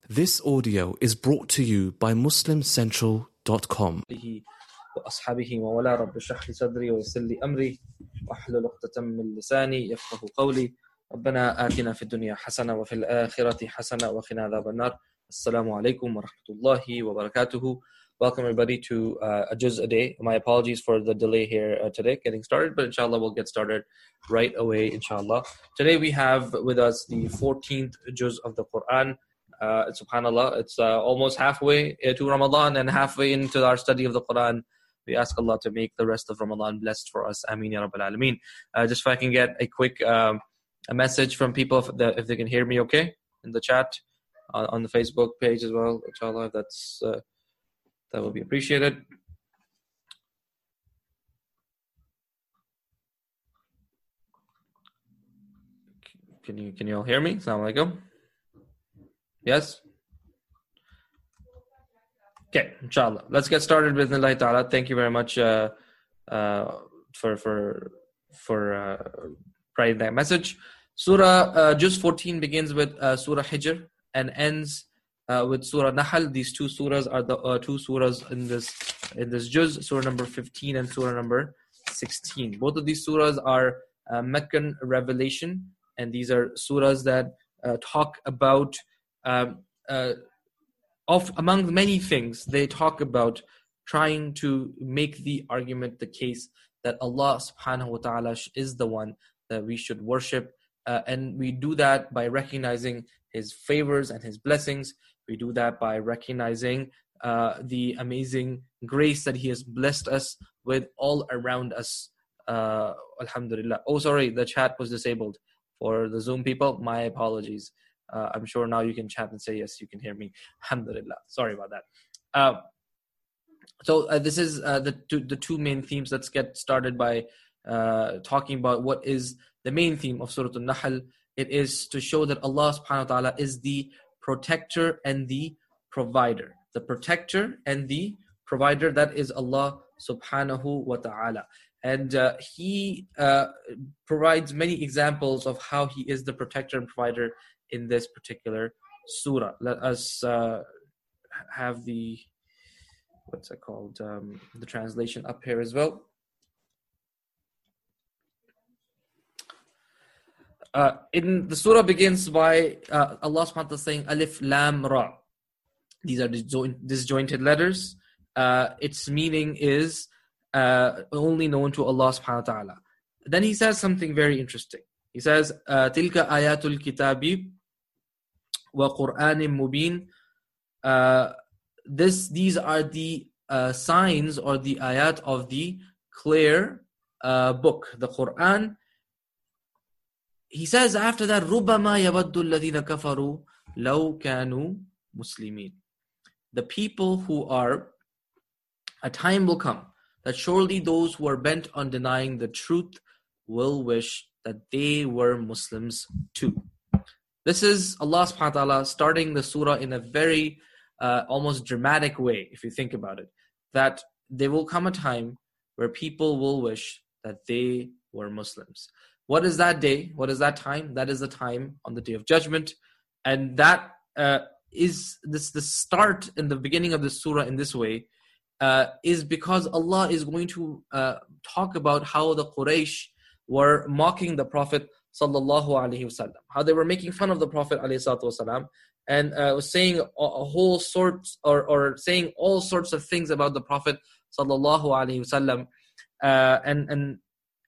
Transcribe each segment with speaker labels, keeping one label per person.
Speaker 1: This audio is brought to you by MuslimCentral.com.
Speaker 2: وأصحابه وولا رب اشرح لي صدري ويسر لي أمري واحلل عقدة من لساني يفقهوا قولي ربنا آتنا في الدنيا حسنة وفي الآخرة حسنة وقنا عذاب النار. Assalamu alaikum wa rahmatullahi wa barakatuhu. Welcome everybody to a juz a day. My apologies for the delay here today getting started, but inshallah we'll get started right away inshallah. Today we have with us the 14th juz of the Quran. Subhanallah, it's almost halfway to Ramadan and halfway into our study of the Quran. We ask Allah to make the rest of Ramadan blessed for us. Ameen ya Rabbil Alameen. Just if I can get a quick a message from people if they can hear me okay in the chat on the Facebook page as well. Inshallah, that's that will be appreciated. Can you all hear me? Assalamu alaikum. Yes? Okay, inshallah. Let's get started with Allah Ta'ala. Thank you very much for writing that message. Surah Juz 14 begins with Surah Hijr and ends with Surah Nahl. These two surahs are the two surahs in this Juz, Surah number 15 and Surah number 16. Both of these surahs are Meccan revelation, and these are surahs that talk about among many things, they talk about trying to make the argument, the case that Allah subhanahu wa ta'ala is the one that we should worship. And we do that by recognizing His favors and His blessings. We do that by recognizing the amazing grace that He has blessed us with all around us. Alhamdulillah. Oh, sorry, the chat was disabled for the Zoom people. My apologies. I'm sure now you can chat and say, yes, you can hear me. Alhamdulillah. Sorry about that. So this is the two main themes. Let's get started by talking about what is the main theme of Surah Al-Nahl. It is to show that Allah subhanahu wa ta'ala is the protector and the provider. The protector and the provider, that is Allah subhanahu wa ta'ala. And He provides many examples of how He is the protector and provider in this particular surah. Let us have the the translation up here as well. In the surah begins by Allah subhanahu wa ta'ala saying Alif Lam Ra. These are disjointed letters. Its meaning is only known to Allah subhanahu wa ta'ala. Then He says something very interesting. He says Tilka ayatul kitabi wa Qur'anim mubin. These are the signs or the ayat of the clear book, the Quran. He says after that, رُبَّمَا يَوَدُّ الَّذِينَ كَفَرُوا لَوْ كَانُوا مُسْلِمِينَ. The people who are, a time will come that surely those who are bent on denying the truth will wish that they were Muslims too. This is Allah subhanahu wa ta'ala starting the surah in a very almost dramatic way, if you think about it. That there will come a time where people will wish that they were Muslims. What is that day? What is that time? That is the time on the Day of Judgment. And that is the start in the beginning of the surah in this way is because Allah is going to talk about how the Quraysh were mocking the Prophet sallallahu alaihi wasallam, how they were making fun of the Prophet alaihi salatu wasallam, and saying a whole sorts or saying all sorts of things about the Prophet sallallahu alaihi wasallam, and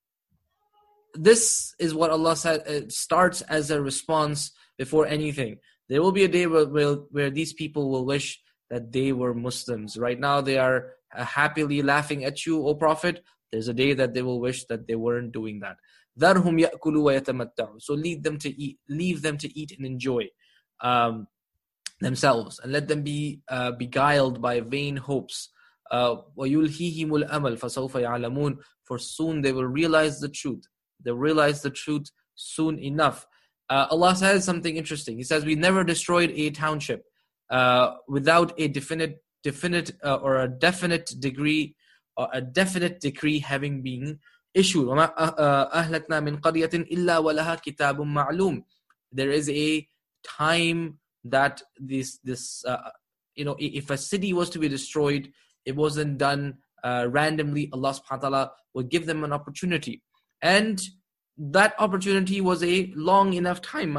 Speaker 2: this is what Allah said. It starts as a response before anything. There will be a day where these people will wish that they were Muslims. Right now they are happily laughing at you, O Prophet. There's a day that they will wish that they weren't doing that. ذَرْهُمْ يَأْكُلُوا وَيَتَمَتَّعُوا. So leave them to eat and enjoy themselves, and let them be beguiled by vain hopes. وَيُلْهِهِمُ الْأَمَلْ فَسَوْفَ يَعْلَمُونَ. For soon they will realize the truth. They realize the truth soon enough. Allah says something interesting. He says, we never destroyed a township without a definite or a definite degree or a definite decree having been issued. وَمَا أَهْلَكْنَا مِنْ قَرْيَةٍ إِلَّا وَلَهَا كِتَابٌ مَعْلُومٌ. There is a time that if a city was to be destroyed, it wasn't done randomly. Allah subhanahu wa ta'ala would give them an opportunity. And that opportunity was a long enough time.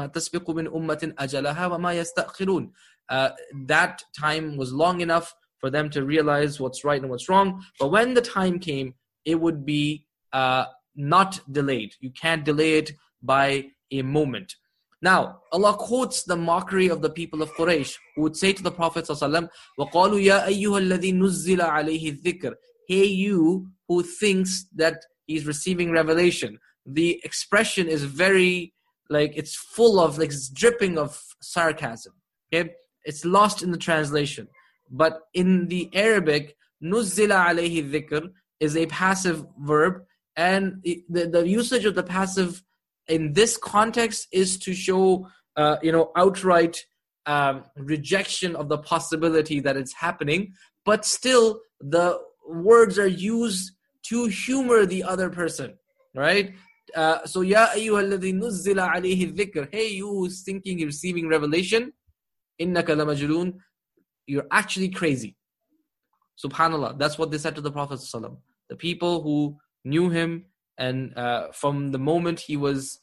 Speaker 2: That time was long enough for them to realize what's right and what's wrong. But when the time came, it would be not delayed. You can't delay it by a moment. Now, Allah quotes the mockery of the people of Quraysh, who would say to the Prophet ﷺ, وَقَالُوا يَا أَيُّهَا الَّذِي نُزِّلَ عَلَيْهِ الذِّكْرِ. Hey, you who thinks that he's receiving revelation. The expression is very, it's full of, it's dripping of sarcasm. Okay, it's lost in the translation. But in the Arabic, نُزِّلَ عَلَيْهِ الذِّكْرِ is a passive verb, and the usage of the passive in this context is to show, outright rejection of the possibility that it's happening. But still, the words are used to humor the other person, right? So, Ya ayyuhalladhi nuzzila alayhi dhikr. Hey, you who's thinking you're receiving revelation, innaka lamajnoon. You're actually crazy. Subhanallah. That's what they said to the Prophet ﷺ. The people who knew him, and from the moment he was,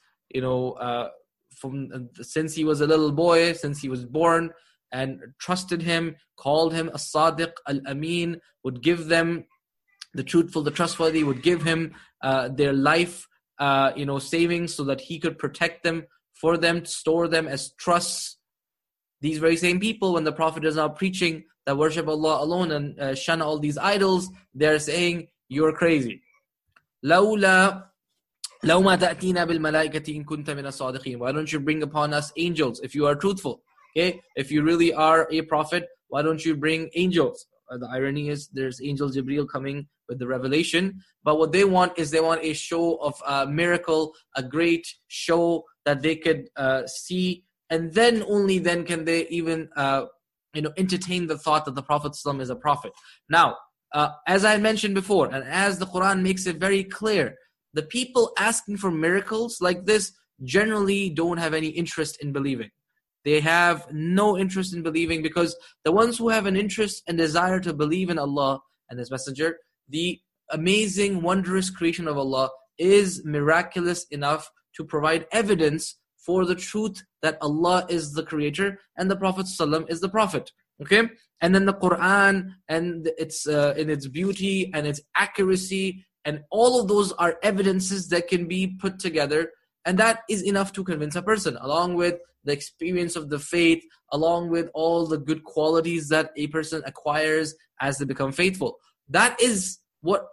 Speaker 2: since he was a little boy, since he was born, and trusted him, called him as-sadiq, al-amin, would give them the truthful, the trustworthy, would give him their life, savings, so that he could protect them, for them, store them as trusts. These very same people, when the Prophet is now preaching that worship Allah alone and shun all these idols, they're saying, you're crazy. لَوْ مَا تَأْتِينَا بِالْمَلَائِكَةِ إِن كُنْتَ مِنَ الصَّادِقِينَ. Why don't you bring upon us angels if you are truthful? Okay, if you really are a prophet, why don't you bring angels? The irony is there's angel Jibreel coming with the revelation, but what they want is a show of a miracle, a great show that they could see, and then only then can they even entertain the thought that the Prophet ﷺ is a prophet. Now, as I mentioned before, and as the Quran makes it very clear, the people asking for miracles like this generally don't have any interest in believing. They have no interest in believing, because the ones who have an interest and desire to believe in Allah and His Messenger, the amazing, wondrous creation of Allah is miraculous enough to provide evidence for the truth that Allah is the creator and the Prophet ﷺ is the prophet. Okay? And then the Quran and its in its beauty and its accuracy, and all of those are evidences that can be put together, and that is enough to convince a person, along with the experience of the faith, along with all the good qualities that a person acquires as they become faithful. That's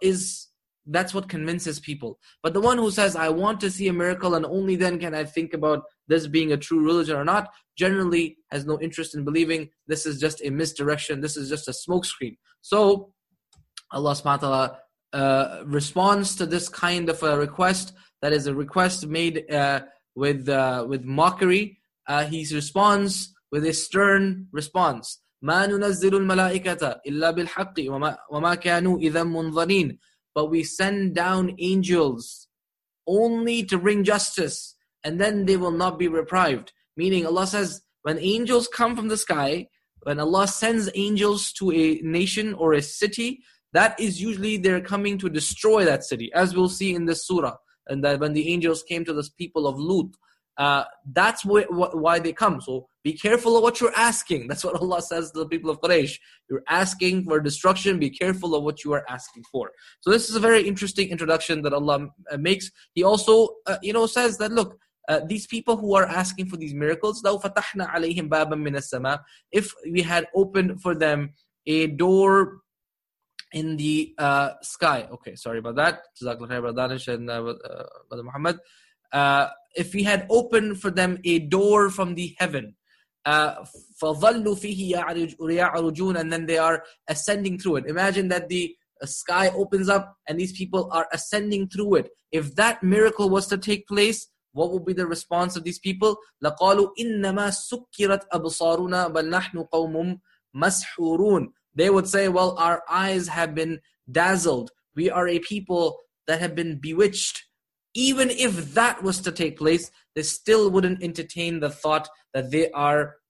Speaker 2: what convinces people. But the one who says, I want to see a miracle and only then can I think about this being a true religion or not, generally has no interest in believing. This is just a misdirection. This is just a smokescreen. So Allah subhanahu wa ta'ala responds to this kind of a request, that is a request made with mockery. He responds with a stern response. مَا نُنَزِّلُ الْمَلَائِكَةَ إِلَّا بِالْحَقِّ وَمَا كَانُوا إِذًا مُنظَرِينَ. But we send down angels only to bring justice, and then they will not be reprived. Meaning Allah says, when angels come from the sky, when Allah sends angels to a nation or a city, that is usually they're coming to destroy that city, as we'll see in this surah. And that when the angels came to the people of Lut, that's why they come. So be careful of what you're asking. That's what Allah says to the people of Quraysh. You're asking for destruction. Be careful of what you are asking for. So this is a very interesting introduction that Allah makes. He also, says that, look, these people who are asking for these miracles, لَوْ فَتَحْنَا عَلَيْهِمْ بَابًا مِنَ السَّمَاءِ. If we had opened for them a door in the sky. Okay, sorry about that. Jazakallah khair, Brother Danish and Brother Muhammad. If we had opened for them a door from the heaven, فَظَلُّوا فِيهِ يَعْرُجُونَ, and then they are ascending through it. Imagine that the sky opens up and these people are ascending through it. If that miracle was to take place, what would be the response of these people? لَقَالُوا إِنَّمَا سُكِّرَتْ أَبْصَارُنَا بَلْ نَحْنُ قَوْمٌ مَسْحُورُونَ. They would say, well, our eyes have been dazzled. We are a people that have been bewitched. Even if that was to take place, they still wouldn't entertain the thought that they are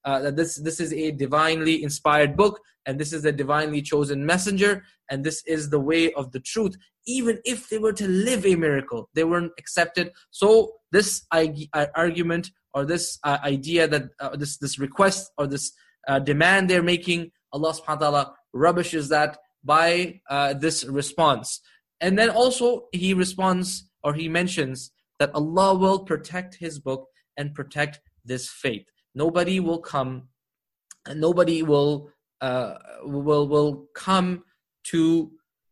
Speaker 2: that this is a divinely inspired book, and this is a divinely chosen messenger, and this is the way of the truth. Even if they were to live a miracle, they weren't accepted. So this argument, or this idea that this request, or this demand they're making, Allah subhanahu wa ta'ala rubbishes that by this response. And then also he responds, or he mentions, that Allah will protect his book and protect this faith. Nobody will come, and nobody will come to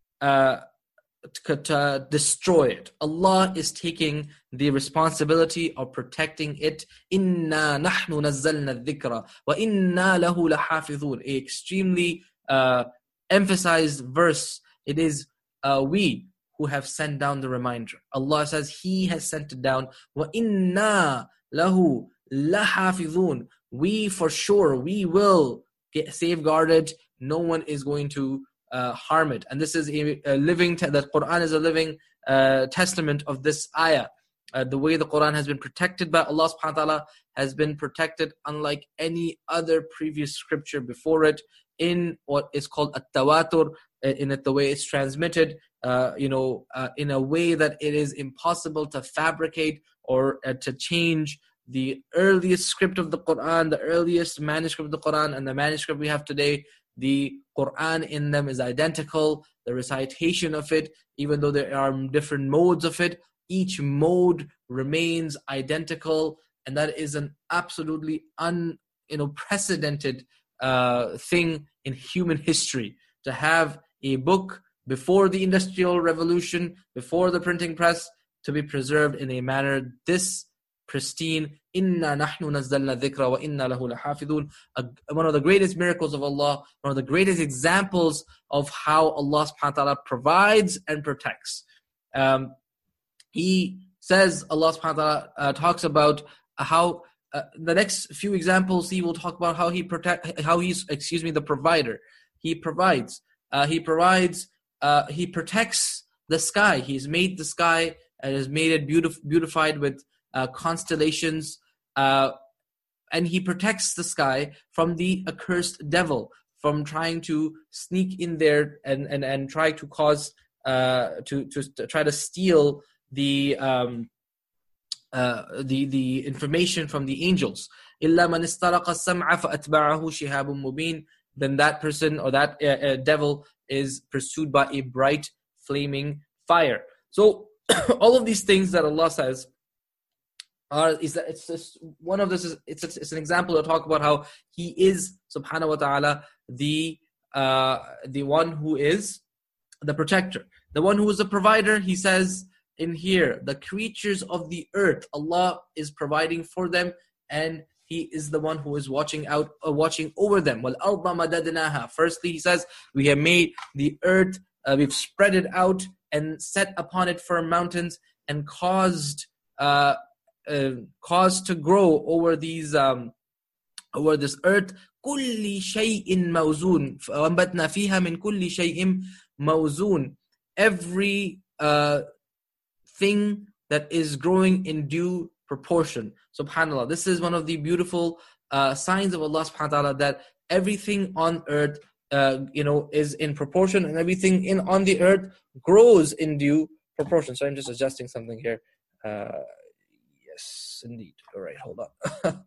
Speaker 2: destroy it. Allah is taking the responsibility of protecting it. Inna nahnu nazzalna dhikra wa inna lahu lahafidhun. A extremely emphasized verse. It is we who have sent down the reminder. Allah says He has sent it down. Wa inna lahu lahafidhun. We for sure, we will get safeguarded. No one is going to harm it. And this is a living, the Quran is a living testament of this ayah. The way the Quran has been protected by Allah subhanahu wa ta'ala has been protected unlike any other previous scripture before it, in what is called at-tawatur, in it the way it's transmitted, in a way that it is impossible to fabricate or to change. The earliest script of the Quran, the earliest manuscript of the Quran, and the manuscript we have today, the Quran in them is identical. The recitation of it, even though there are different modes of it, each mode remains identical, and that is an absolutely unprecedented thing in human history, to have a book before the Industrial Revolution, before the printing press, to be preserved in a manner this pristine. Inna nahnu nazzalna dhikra wa inna lahu lahafidhun. One of the greatest miracles of Allah, one of the greatest examples of how Allah subhanahu wa ta'ala provides and protects. He says, Allah subhanahu wa ta'ala talks about how the next few examples he will talk about how he's the provider. He provides. He protects the sky. He's made the sky and has made it beautified with constellations, and he protects the sky from the accursed devil, from trying to sneak in there and try to cause to try to steal the information from the angels. إِلَّا مَنِ اسْتَرَقَ السَّمْعَ فَأَتْبَعَهُ شِهَابٌ مُبِينٌ. Then that person, or that devil, is pursued by a bright flaming fire. So all of these things that Allah says it's an example to talk about how He is subhanahu wa ta'ala the one who is the protector, the one who is the provider. He says in here, the creatures of the earth, Allah is providing for them, and He is the one who is watching over them. وَالْأَرْضَ مَدَدْنَاهَا. Firstly, He says, we have made the earth, we've spread it out and set upon it firm mountains, and caused to grow over these over this earth. كُلِّ شَيْءٍ مَوْزُونٍ وَأَنبَتْنَا فِيهَا مِنْ كُلِّ شَيْءٍ مَوْزُونٍ. Every thing that is growing in due proportion. SubhanAllah. This is one of the beautiful signs of Allah subhanahu wa ta'ala, that everything on earth is in proportion, and everything on the earth grows in due proportion. So I'm just adjusting something here. Yes, indeed. All right, hold on.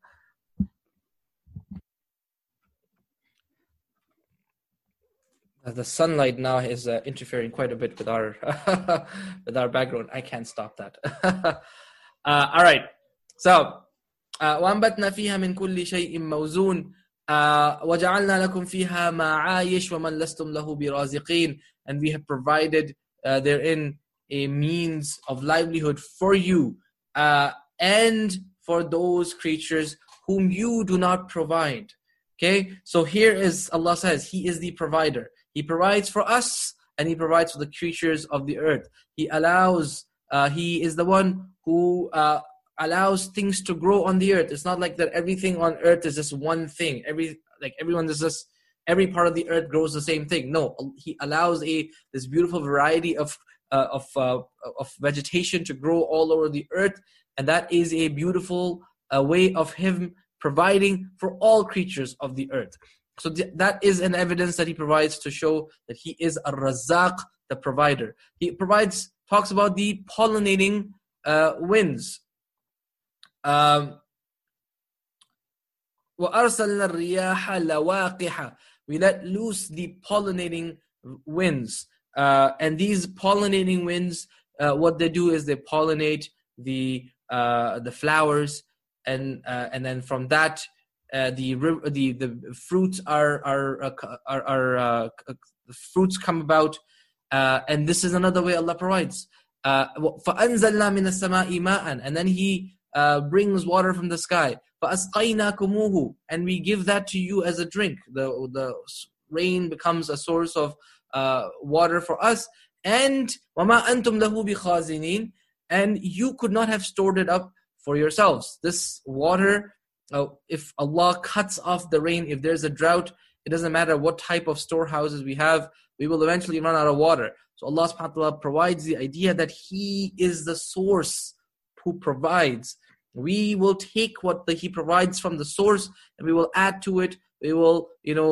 Speaker 2: The sunlight now is interfering quite a bit with our with our background. I can't stop that. All right. So, وَأَنبَتْنَا فِيهَا مِنْ كُلِّ شَيْءٍ مَوْزُونٍ وَجَعَلْنَا لَكُمْ فِيهَا مَعَايِشْ وَمَنْ لَسْتُمْ لَهُ بِرَازِقِينَ. And we have provided therein a means of livelihood for you, and for those creatures whom you do not provide. Okay, so here is, Allah says, He is the provider. He provides for us, and He provides for the creatures of the earth. He is the one who allows things to grow on the earth. It's not like that everything on earth is just one thing. Every part of the earth grows the same thing. No, He allows this beautiful variety of vegetation to grow all over the earth, and that is a beautiful way of Him providing for all creatures of the earth. So that is an evidence that he provides to show that he is Ar-Razzaq, the provider. He talks about the pollinating winds. وَأَرْسَلْنَا الرِّيَاحَ لَوَاقِحَ. We let loose the pollinating winds. And these pollinating winds, what they do is they pollinate the flowers, and then from that, the fruits fruits come about, and this is another way Allah provides. فَأَنزَلْنَا مِنَ السَّمَاءِ مَاءً, and then He brings water from the sky. فَأَسْقَيْنَاكُمُوهُ, and we give that to you as a drink. The rain becomes a source of water for us. And وَمَا أَنْتُمْ لَهُ بِخَازِنِينَ, and you could not have stored it up for yourselves. This water, if Allah cuts off the rain, if there's a drought, it doesn't matter what type of storehouses we have, we will eventually run out of water. So Allah subhanahu wa ta'ala provides the idea that He is the source who provides. We will take what He provides from the source and we will add to it. We will,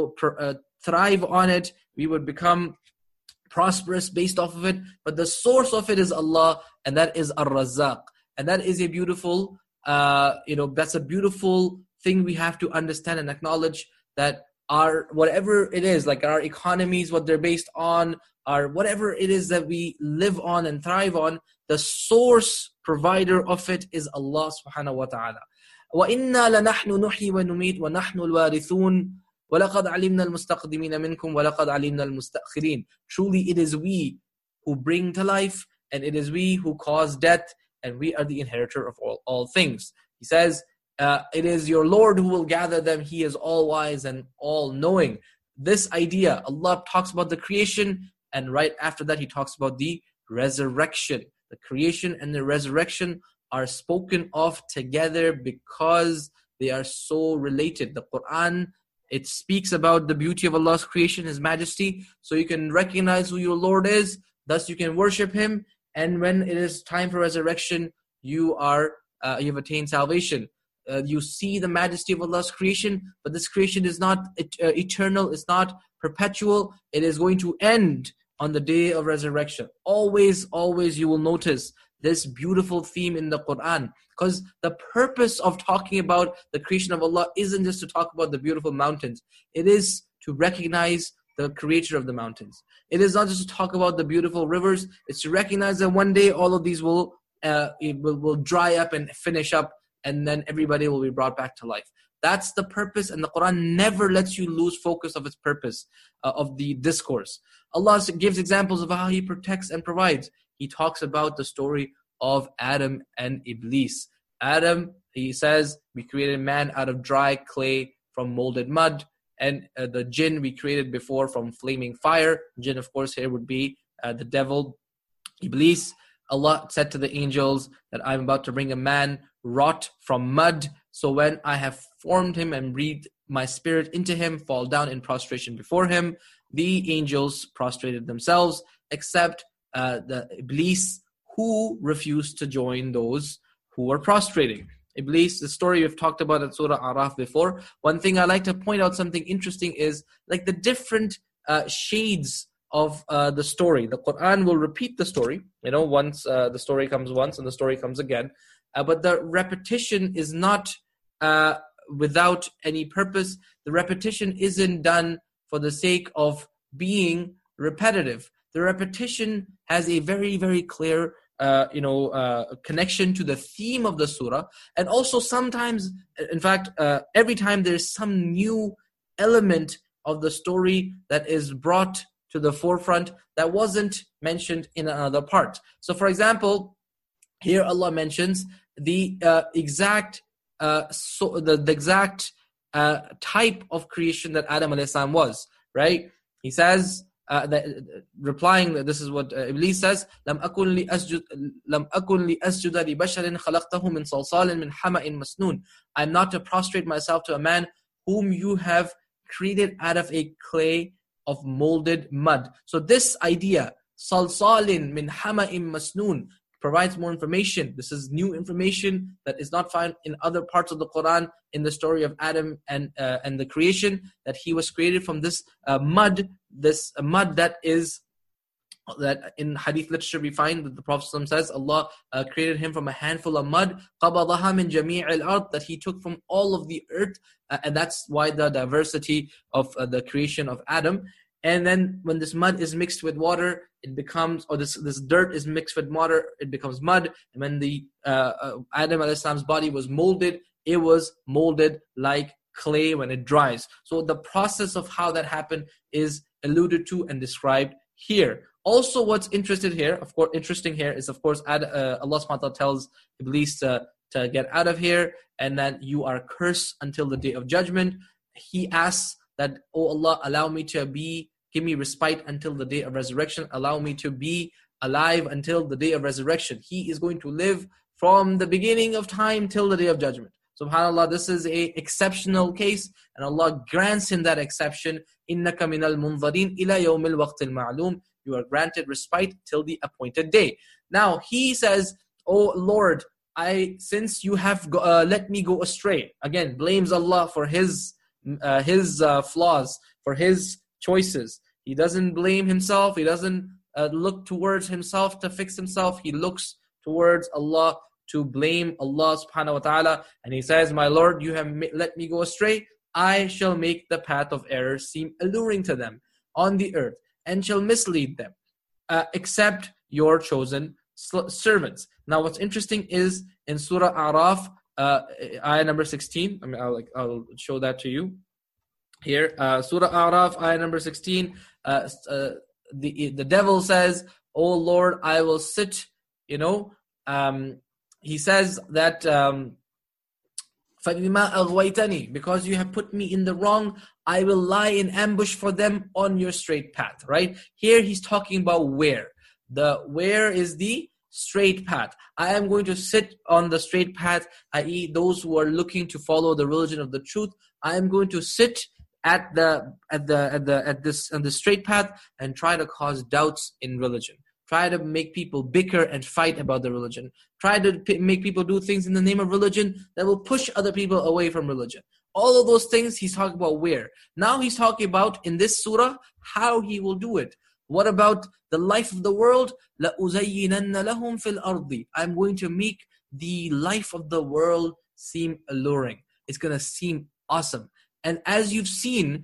Speaker 2: thrive on it. We would become prosperous based off of it. But the source of it is Allah, and that is Ar-Razzaq. And that is a beautiful, that's a beautiful thing we have to understand and acknowledge, that our, whatever it is, like our economies, what they're based on, or whatever it is that we live on and thrive on, the source provider of it is Allah subhanahu wa ta'ala. وَإِنَّا لَنَحْنُ نُحْيِي وَنُمِيتُ وَنَحْنُ الْوَارِثُونَ وَلَقَدْ عَلِمْنَا الْمُسْتَقْدِمِينَ مِنْكُمْ وَلَقَدْ عَلِمْنَا الْمُسْتَأْخِرِينَ. Truly it is we who bring to life, and it is we who cause death, and we are the inheritor of all things. He says, it is your Lord who will gather them. He is all wise and all knowing. This idea, Allah talks about the creation, and right after that He talks about the resurrection. The creation and the resurrection are spoken of together because they are so related. The Quran, it speaks about the beauty of Allah's creation, His majesty, so you can recognize who your Lord is, thus you can worship Him, and when it is time for resurrection, you've attained salvation. You see the majesty of Allah's creation, but this creation is not eternal, it's not perpetual, it is going to end on the day of resurrection. Always you will notice this beautiful theme in the Quran, because the purpose of talking about the creation of Allah isn't just to talk about the beautiful mountains. It is to recognize the creator of the mountains. It is not just to talk about the beautiful rivers. It's to recognize that one day all of these will dry up and finish up, and then everybody will be brought back to life. That's the purpose, and the Quran never lets you lose focus of its purpose, of the discourse. Allah gives examples of how He protects and provides. He talks about the story of Adam and Iblis. Adam, He says, we created man out of dry clay from molded mud, and the jinn we created before from flaming fire. Jinn, of course, here would be the devil, Iblis. Allah said to the angels that I'm about to bring a man wrought from mud. So when I have formed him and breathed my spirit into him, fall down in prostration before him. The angels prostrated themselves, except the Iblis, who refused to join those who were prostrating. Iblis, the story we've talked about in Surah Araf before. One thing I like to point out, something interesting, is like the different shades of the story. The Quran will repeat the story, once the story comes once and the story comes again. But the repetition is not without any purpose. The repetition isn't done for the sake of being repetitive. The repetition has a very, very clear connection to the theme of the surah. And also sometimes, in fact, every time there's some new element of the story that is brought to the forefront that wasn't mentioned in another part. So for example, here Allah mentions the exact type of creation that Adam alayhi salam was, right? He says, replying, this is what Iblis says, لَمْ أَكُنْ لِأَسْجُدَ لِبَشَرٍ خَلَقْتَهُ مِنْ صَلْصَالٍ مِنْ حَمَإٍ مَسْنُونٍ. I'm not to prostrate myself to a man whom you have created out of a clay of molded mud. So this idea, صَلْصَالٍ مِنْ حَمَإٍ مَسْنُونٍ, provides more information. This is new information that is not found in other parts of the Quran, in the story of Adam and the creation, that he was created from this mud that in hadith literature we find that the Prophet ﷺ says Allah created him from a handful of mud, قَبَضَهَا مِنْ جَمِيعِ الْأَرْضِ, that he took from all of the earth, and that's why the diversity of the creation of Adam. And then when this mud is mixed with water, it becomes, or this dirt is mixed with water, it becomes mud. And when the Adam a.s.'s body was molded, it was molded like clay when it dries. So the process of how that happened is alluded to and described here. Also, what's interesting here is, of course, Allah subhanahu wa ta'ala tells Iblis to get out of here, and that you are cursed until the day of judgment. He asks that, oh Allah, give me respite until the day of resurrection. Allow me to be alive until the day of resurrection. He is going to live from the beginning of time till the day of judgment. SubhanAllah, this is a exceptional case, and Allah grants him that exception. إِنَّكَ مِنَ الْمُنظَرِينَ إِلَى يَوْمِ الْوَقْتِ الْمَعْلُومِ. You are granted respite till the appointed day. Now he says, oh Lord, since you have let me go astray. Again, blames Allah for his flaws, for his choices. He doesn't blame himself. He doesn't look towards himself to fix himself. He looks towards Allah to blame Allah subhanahu wa ta'ala. And he says, my Lord, you have let me go astray. I shall make the path of error seem alluring to them on the earth, and shall mislead them, except your chosen servants. Now what's interesting is in Surah A'raf, ayah number 16, I'll show that to you here. Surah A'raf, ayah number 16, the devil says, oh Lord, I will sit, he says that, فَبِمَا أَغْوَيْتَنِي, because you have put me in the wrong, I will lie in ambush for them on your straight path, right? Here he's talking about where. Where is the straight path. I am going to sit on the straight path, i.e. those who are looking to follow the religion of the truth. I am going to sit on the straight path and try to cause doubts in religion. Try to make people bicker and fight about the religion. Try to make people do things in the name of religion that will push other people away from religion. All of those things he's talking about where. Now he's talking about in this surah how he will do it. What about the life of the world? لَأُزَيِّنَنَّ لَهُمْ فِي الْأَرْضِ. I'm going to make the life of the world seem alluring. It's going to seem awesome. And as you've seen,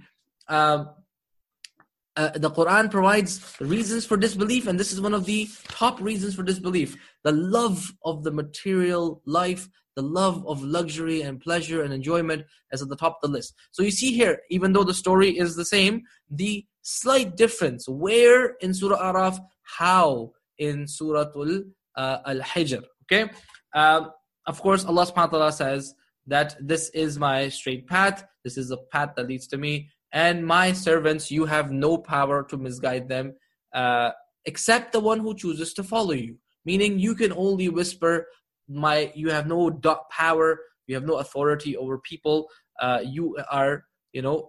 Speaker 2: the Quran provides reasons for disbelief, and this is one of the top reasons for disbelief. The love of the material life, the love of luxury and pleasure and enjoyment is at the top of the list. So you see here, even though the story is the same, the slight difference, where in Surah Araf, how in Surah Al-Hijr. Okay? Of course, Allah subhanahu wa ta'ala says that this is my straight path, this is the path that leads to me, and my servants, you have no power to misguide them, except the one who chooses to follow you. Meaning you can only whisper, you have no power, you have no authority over people, you are, you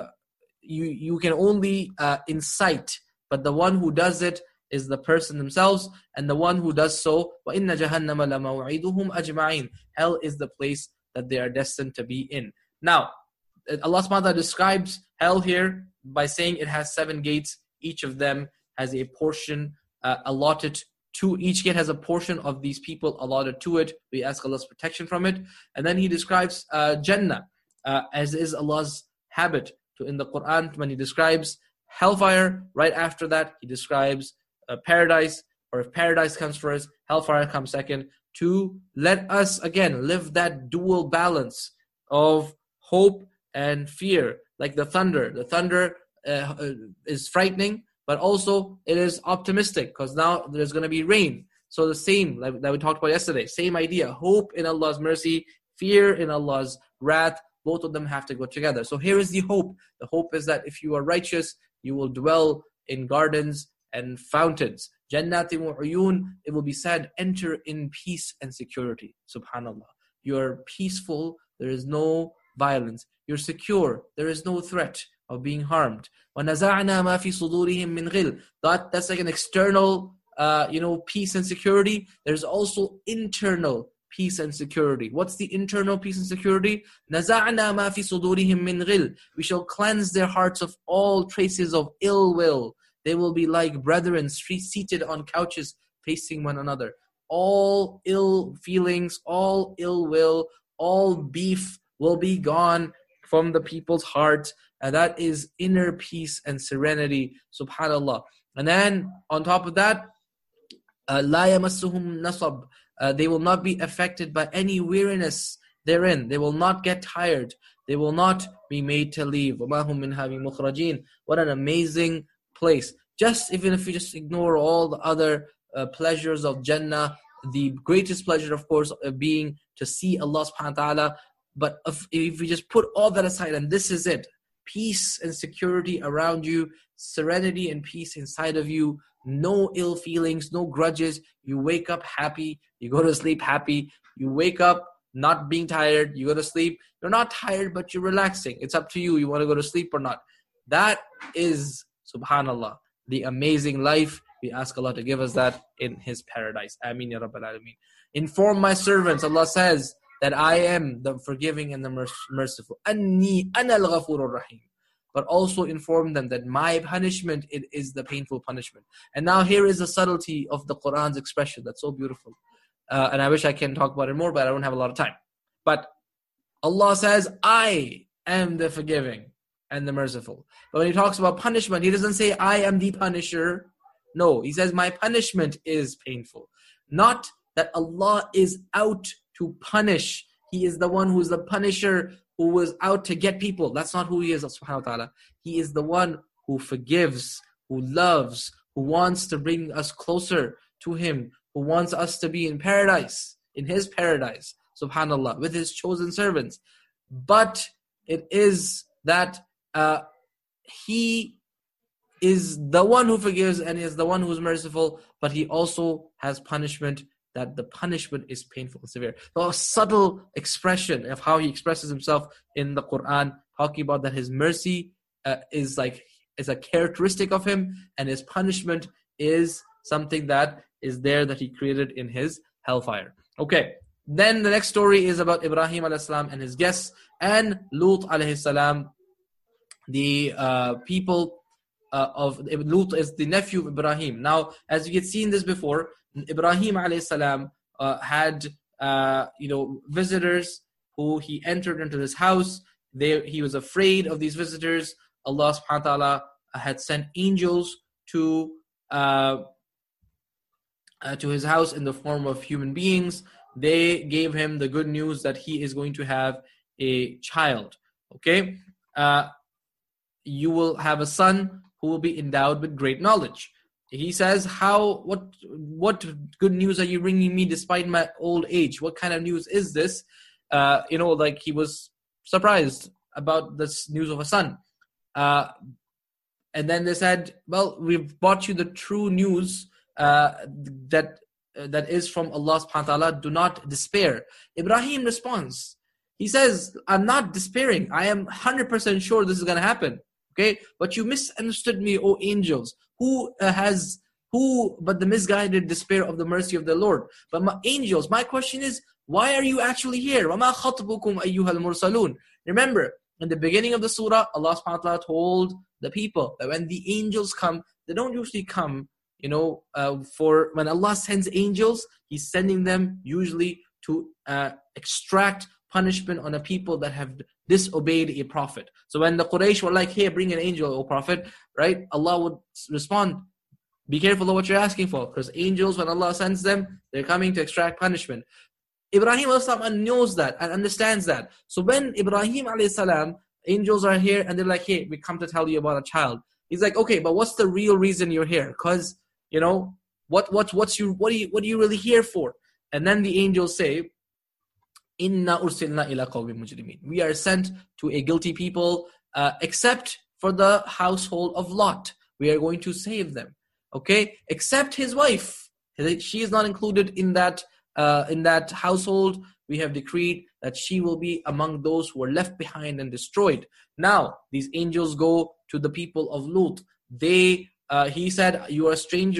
Speaker 2: can only incite, but the one who does it is the person themselves, and the one who does so, وَإِنَّ جَهَنَّمَ لَمَوْعِدُهُمْ أَجْمَعِينَ. Hell is the place that they are destined to be in. Now, Allah subhanahu wa ta'ala describes hell here by saying it has 7 gates. Each of them has a portion allotted to, each gate has a portion of these people allotted to it. We ask Allah's protection from it. And then he describes Jannah, as is Allah's habit in the Quran. When he describes hellfire, right after that he describes paradise, or if paradise comes first, hellfire comes second, to let us again live that dual balance of hope and fear, like the thunder. The thunder is frightening, but also it is optimistic, because now there's going to be rain. So the same, like that we talked about yesterday, same idea. Hope in Allah's mercy, fear in Allah's wrath, both of them have to go together. So here is the hope. The hope is that if you are righteous, you will dwell in gardens and fountains. Jannatin wa uyun, it will be said, enter in peace and security. Subhanallah. You are peaceful, there is no violence. You're secure, there is no threat of being harmed. وَنَزَعْنَا مَا فِي صُدُورِهِمْ مِنْ غِلٍّ. That's like an external peace and security, there's also internal peace and security. What's the internal peace and security? نَزَعْنَا مَا فِي صُدُورِهِم مِّن غِلٍّ. We shall cleanse their hearts of all traces of ill will. They will be like brethren seated on couches facing one another. All ill feelings, all ill will, all beef will be gone from the people's heart. And that is inner peace and serenity. Subhanallah. And then on top of that, لَا يَمَسُّهُمْ نَصَبٌ. They will not be affected by any weariness therein. They will not get tired. They will not be made to leave. وَمَا هُمْ مِنْهَا بِمُخْرَجِينَ. What an amazing place. Even if you just ignore all the other pleasures of Jannah, the greatest pleasure, of course, being to see Allah subhanahu wa ta'ala. But if we just put all that aside, and this is it, peace and security around you, serenity and peace inside of you, no ill feelings, no grudges. You wake up happy, you go to sleep happy, you wake up not being tired, you go to sleep, you're not tired, but you're relaxing. It's up to you, you want to go to sleep or not. That is, subhanallah, the amazing life. We ask Allah to give us that in His paradise. Ameen ya Rabbal Alameen. Inform my servants, Allah says, that I am the forgiving and the merciful. Anni ana al-ghafurur rahim. But also inform them that my punishment, it is the painful punishment. And now here is the subtlety of the Quran's expression that's so beautiful. And I wish I can talk about it more, but I don't have a lot of time. But Allah says, I am the forgiving and the merciful. But when He talks about punishment, He doesn't say, I am the punisher. No, He says, my punishment is painful. Not that Allah is out to punish. He is the one who is the punisher, who was out to get people. That's not who He is, subhanahu wa ta'ala. He is the one who forgives, who loves, who wants to bring us closer to Him, who wants us to be in paradise, in His paradise, subhanallah, with His chosen servants. But it is that He is the one who forgives and is the one who is merciful, but He also has punishment, that the punishment is painful and severe. So a subtle expression of how He expresses Himself in the Quran, talking about that His mercy is a characteristic of Him, and His punishment is something that is there that He created in His hellfire. Okay, then the next story is about Ibrahim alayhi salam and his guests, and Lut alayhi salam. The people of Lut is the nephew of Ibrahim. Now, as you had seen this before, Ibrahim alayhi salam had visitors who he entered into his house. He was afraid of these visitors. Allah subhanahu wa ta'ala had sent angels to his house in the form of human beings. They gave him the good news that he is going to have a child. Okay, you will have a son who will be endowed with great knowledge. He says, what good news are you bringing me despite my old age? What kind of news is this? He was surprised about this news of a son. And then they said, well, we've brought you the true news that is from Allah subhanahu wa ta'ala. Do not despair. Ibrahim responds. He says, I'm not despairing. I am 100% sure this is going to happen. Okay, but you misunderstood me, O angels. Who but the misguided despair of the mercy of the Lord. But my angels, my question is, why are you actually here? وَمَا خَطْبُكُمْ أَيُّهَا الْمُرْسَلُونَ. Remember, in the beginning of the surah, Allah subhanahu wa ta'ala told the people that when the angels come, they don't usually come, for when Allah sends angels, He's sending them usually to extract punishment on a people that have disobeyed a prophet. So when the Quraysh were like, hey, bring an angel, O prophet, right? Allah would respond, be careful of what you're asking for, because angels, when Allah sends them, they're coming to extract punishment. Ibrahim a.s. knows that and understands that. So when Ibrahim a.s., angels are here and they're like, hey, we come to tell you about a child. He's like, okay, but what's the real reason you're here? Because, what are you really here for? And then the angels say, Inna ursilna ila qawmin mujrimin. We are sent to a guilty people, except for the household of Lot. We are going to save them. Okay? Except his wife. She is not included in that household. We have decreed that she will be among those who are left behind and destroyed. Now, these angels go to the people of Lut. He said, you are strangers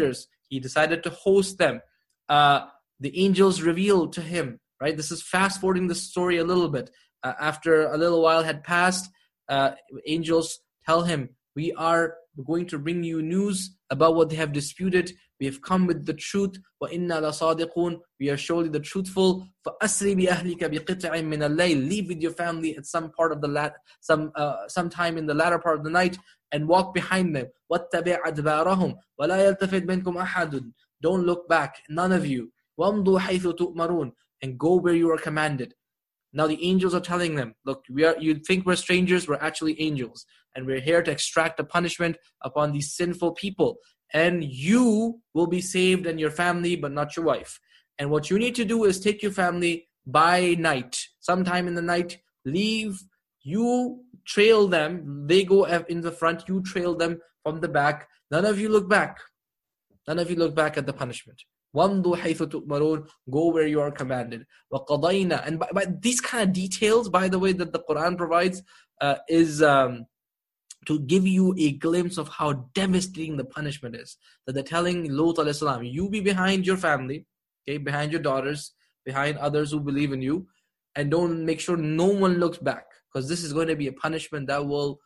Speaker 2: He decided to host them. The angels revealed to him, right? This is fast forwarding the story a little bit. After a little while had passed, angels tell him, we are going to bring you news about what they have disputed. We have come with the truth. وَإِنَّا لَصَادِقُونَ. We are surely the truthful. فَأَسْرِ بِأَهْلِكَ بِقِطْعٍ مِّنَ اللَّيْلِ. Leave with your family at some part of the sometime in the latter part of the night, and walk behind them. وَاتَّبِعْ أَدْبَارَهُمْ وَلَا يَلْتَفِتْ مِنْكُمْ أَحَدٌ. Don't look back, none of you. وَامْضُوا حَيْثُ تُؤْمَرُونَ. And go where you are commanded. Now the angels are telling them, look, you think we're strangers, we're actually angels. And we're here to extract a punishment upon these sinful people. And you will be saved and your family, but not your wife. And what you need to do is take your family by night. Sometime in the night, leave, you trail them. They go in the front, you trail them from the back. None of you look back. None of you look back at the punishment. وَامْضُوا حَيْثُ تُؤْمَرُونَ. Go where you are commanded. وَقَضَيْنَا. And by these kind of details, by the way, that the Quran provides is to give you a glimpse of how devastating the punishment is. That they're telling Lut alayhi salam, you be behind your family, okay, behind your daughters, behind others who believe in you, and don't make sure no one looks back, because this is going to be a punishment that will,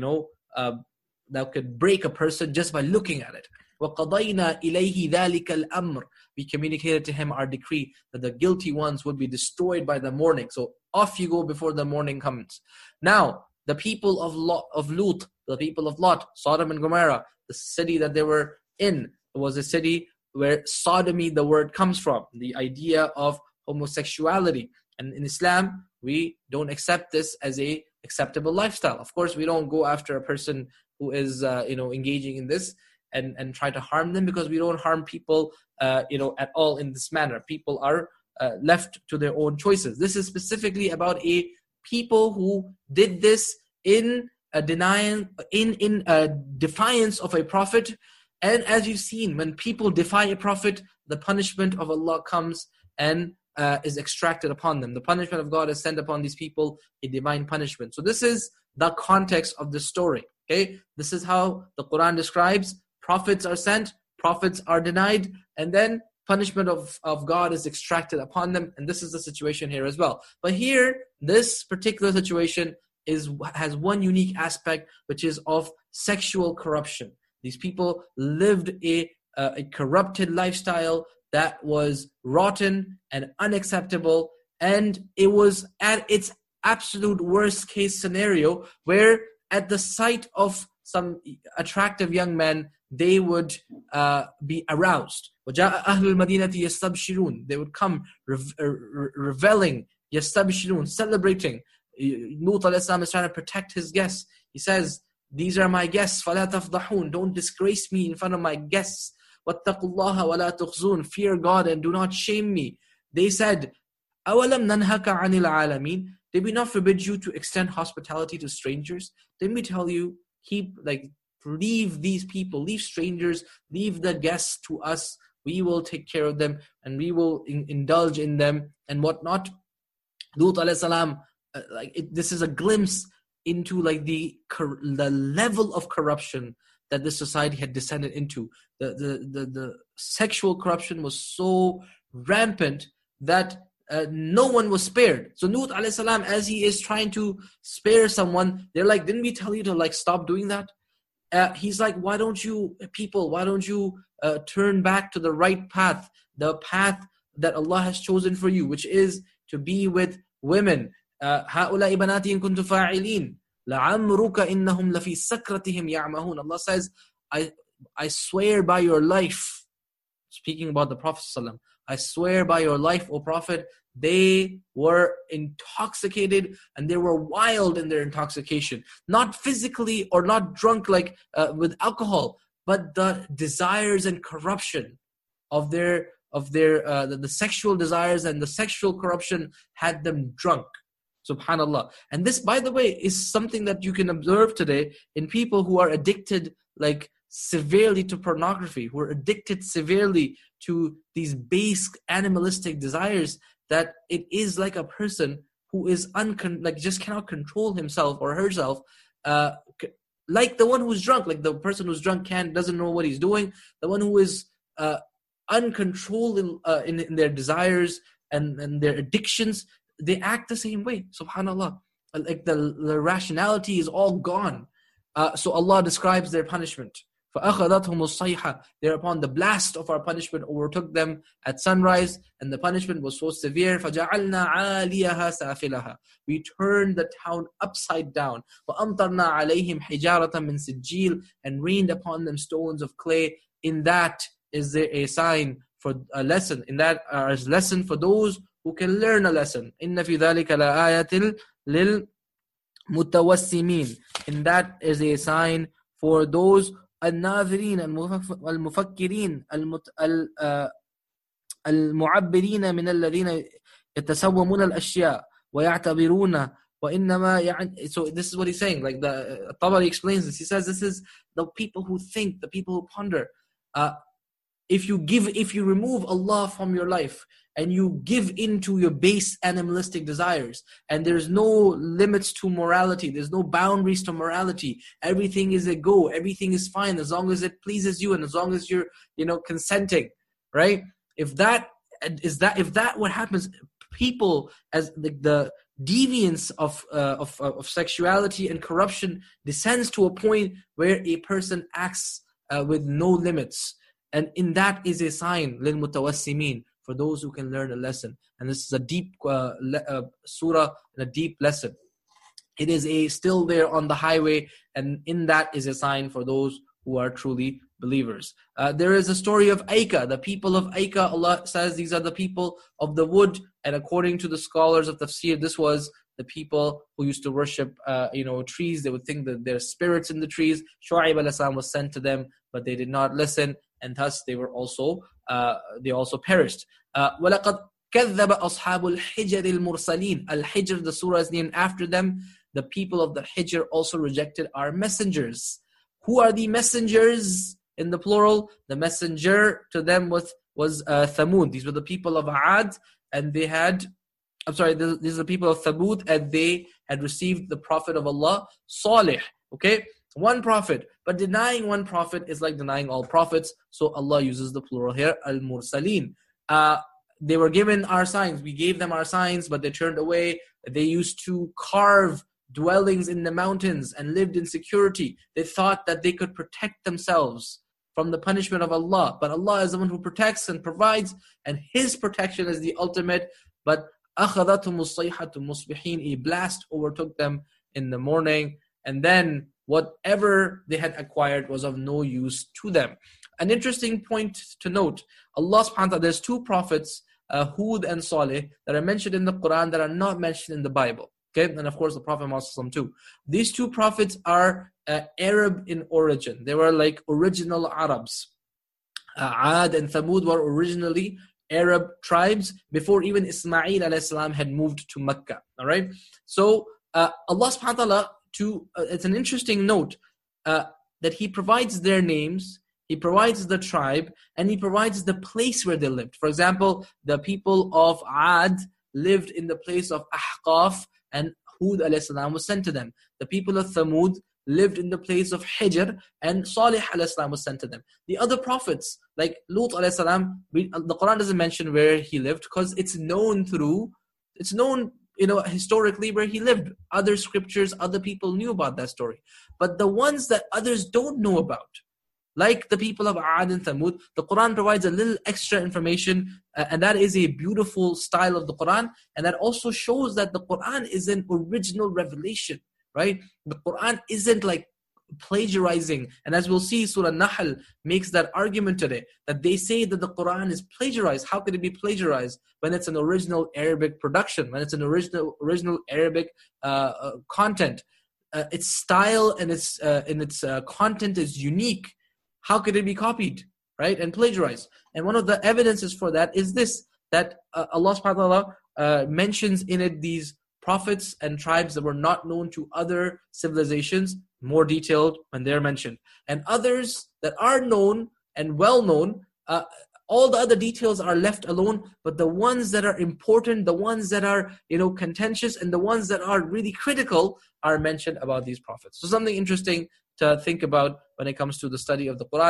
Speaker 2: that could break a person just by looking at it. وَقَضَيْنَا إِلَيْهِ ذَلِكَ الْأَمْرِ. We communicated to him our decree that the guilty ones would be destroyed by the morning. So off you go before the morning comes. Now, the people of Lut, the people of Lot, Sodom and Gomorrah, the city that they were in, was a city where sodomy, the word, comes from. The idea of homosexuality. And in Islam, we don't accept this as a acceptable lifestyle. Of course, we don't go after a person who is, engaging in this and try to harm them, because we don't harm people, at all in this manner. People are left to their own choices. This is specifically about a people who did this in defiance of a prophet. And as you've seen, when people defy a prophet, the punishment of Allah comes and is extracted upon them. The punishment of God is sent upon these people, a divine punishment. So this is the context of the story. Okay, this is how the Quran describes: prophets are sent, prophets are denied, and then punishment of God is extracted upon them. And this is the situation here as well. But here, this particular situation has one unique aspect, which is of sexual corruption. These people lived a corrupted lifestyle that was rotten and unacceptable, and it was at its absolute worst case scenario, where at the sight of some attractive young men, they would be aroused. وَجَاءَ أَهْلُ الْمَدِينَةِ يَسْتَبْشِرُونَ. They would come reveling, يَسْتَبْشِرُونَ, celebrating. Lut alayhi salam is trying to protect his guests. He says, these are my guests, فَلَا تَفْضَحُونَ. Don't disgrace me in front of my guests. وَاتَّقُوا اللَّهَ وَلَا تُخْزُونَ. Fear God and do not shame me. They said, أَوَلَمْ نَنْهَكَ عَنِ الْعَالَمِينَ. Did we not forbid you to extend hospitality to strangers? Didn't we tell you, leave these people, leave strangers, leave the guests to us. We will take care of them and we will indulge in them and whatnot. Lut alayhi salam, this is a glimpse into the level of corruption that this society had descended into. The sexual corruption was so rampant that no one was spared. So Lut alayhi salam, as he is trying to spare someone, they're like, didn't we tell you to stop doing that? He's like, why don't you turn back to the right path, the path that Allah has chosen for you, which is to be with women. هَؤُلَاءِ بَنَاتِي إِن كُنتُمْ فَاعِلِينَ لَعَمْرُكَ إِنَّهُمْ لَفِي سَكْرَتِهِمْ يَعْمَهُونَ. Allah says, I swear by your life, speaking about the Prophet ﷺ, I swear by your life, O Prophet, they were intoxicated and they were wild in their intoxication. Not physically or not drunk with alcohol, but the desires and corruption of the sexual desires and the sexual corruption had them drunk. Subhanallah. And this, by the way, is something that you can observe today in people who are addicted severely to pornography, who are addicted severely to these base animalistic desires, that it is like a person who is just cannot control himself or herself, like the one who's drunk, like the person who's drunk doesn't know what he's doing. The one who is uncontrolled in their desires and their addictions, they act the same way. Subhanallah. Like the rationality is all gone. So Allah describes their punishment. فَأَخَذَتْهُمُ الصَّيْحَةُ. Thereupon the blast of our punishment overtook them at sunrise, and the punishment was so severe. فَجَعَلْنَا عَالِيَهَا سَافِلَهَا. We turned the town upside down. وَأَمْطَرْنَا عَلَيْهِمْ حِجَارَةً مِّن سِجِّيلٍ. And rained upon them stones of clay. In that is there a sign for a lesson. In that is lesson for those who can learn a lesson. إِنَّ فِي ذَلِكَ لَآيَةٍ لِلْمُتَوَسِّمِينَ. In that is a sign for those الناظرين المفكرين المعبرين من الذين يتسومون الأشياء ويعتبرون وإنما يعني. So this is what he's saying. Like the Tabari explains this. He says this is the people who think, the people who ponder. If you remove Allah from your life and you give into your base animalistic desires, and there's no limits to morality, there's no boundaries to morality, everything is a go, everything is fine as long as it pleases you and as long as you're consenting, right? If that what happens, people, as the deviance of sexuality and corruption descends to a point where a person acts with no limits. And in that is a sign, لِلْمُتَوَسِّمِينَ, for those who can learn a lesson. And this is a deep surah and a deep lesson. It is still there on the highway, and in that is a sign for those who are truly believers. There is a story of Aika, the people of Aika. Allah says these are the people of the wood, and according to the scholars of tafsir, this was the people who used to worship trees. They would think that there are spirits in the trees. Shu'aib alayhi salam was sent to them, but they did not listen, and thus they also perished. وَلَقَدْ كَذَّبَ أَصْحَابُ الْحِجْرِ الْمُرْسَلِينَ. Al-Hijr, the surah is named after them. The people of the Hijr also rejected our messengers. Who are the messengers in the plural? The messenger to them was Thamud. These were the people of Ad, and these are the people of Thamud, and they had received the Prophet of Allah, Salih. Okay? One prophet. But denying one prophet is like denying all prophets. So Allah uses the plural here, Al-Mursaleen. They were given our signs. We gave them our signs, but they turned away. They used to carve dwellings in the mountains and lived in security. They thought that they could protect themselves from the punishment of Allah. But Allah is the one who protects and provides, and His protection is the ultimate. But أَخَذَتْهُمُ الصَّيْحَةُ مُصْبِحِينَ. A blast overtook them in the morning, and then whatever they had acquired was of no use to them. An interesting point to note, Allah subhanahu wa ta'ala, there's two prophets, Hud and Saleh, that are mentioned in the Quran that are not mentioned in the Bible. Okay, and of course the Prophet Muhammad too. These two prophets are Arab in origin. They were like original Arabs. Ad and Thamud were originally Arab tribes before even Ismail alayhi salam had moved to Mecca. All right, so Allah subhanahu wa ta'ala, it's an interesting note that He provides their names, He provides the tribe, and He provides the place where they lived. For example, the people of Ad lived in the place of Ahqaf, and Hud alayhi salam was sent to them. The people of Thamud lived in the place of Hijr, and Salih alayhi salam was sent to them. The other prophets, like Lut alayhi salam, the Quran doesn't mention where he lived because it's known historically where he lived. Other scriptures, other people knew about that story. But the ones that others don't know about, like the people of Ad and Thamud, the Quran provides a little extra information, and that is a beautiful style of the Quran, and that also shows that the Quran is an original revelation, right? The Quran isn't like plagiarizing, and as we'll see, Surah Nahl makes that argument today, that they say that the Quran is plagiarized. How could it be plagiarized when it's an original Arabic production, when it's an original Arabic content? Its style and its content is unique. How could it be copied, right, and plagiarized? And one of the evidences for that is this, that Allah subhanahu wa ta'ala mentions in it these prophets and tribes that were not known to other civilizations, more detailed when they're mentioned. And others that are known and well known, all the other details are left alone, but the ones that are important, the ones that are contentious, and the ones that are really critical are mentioned about these prophets. So something interesting to think about when it comes to the study of the Quran.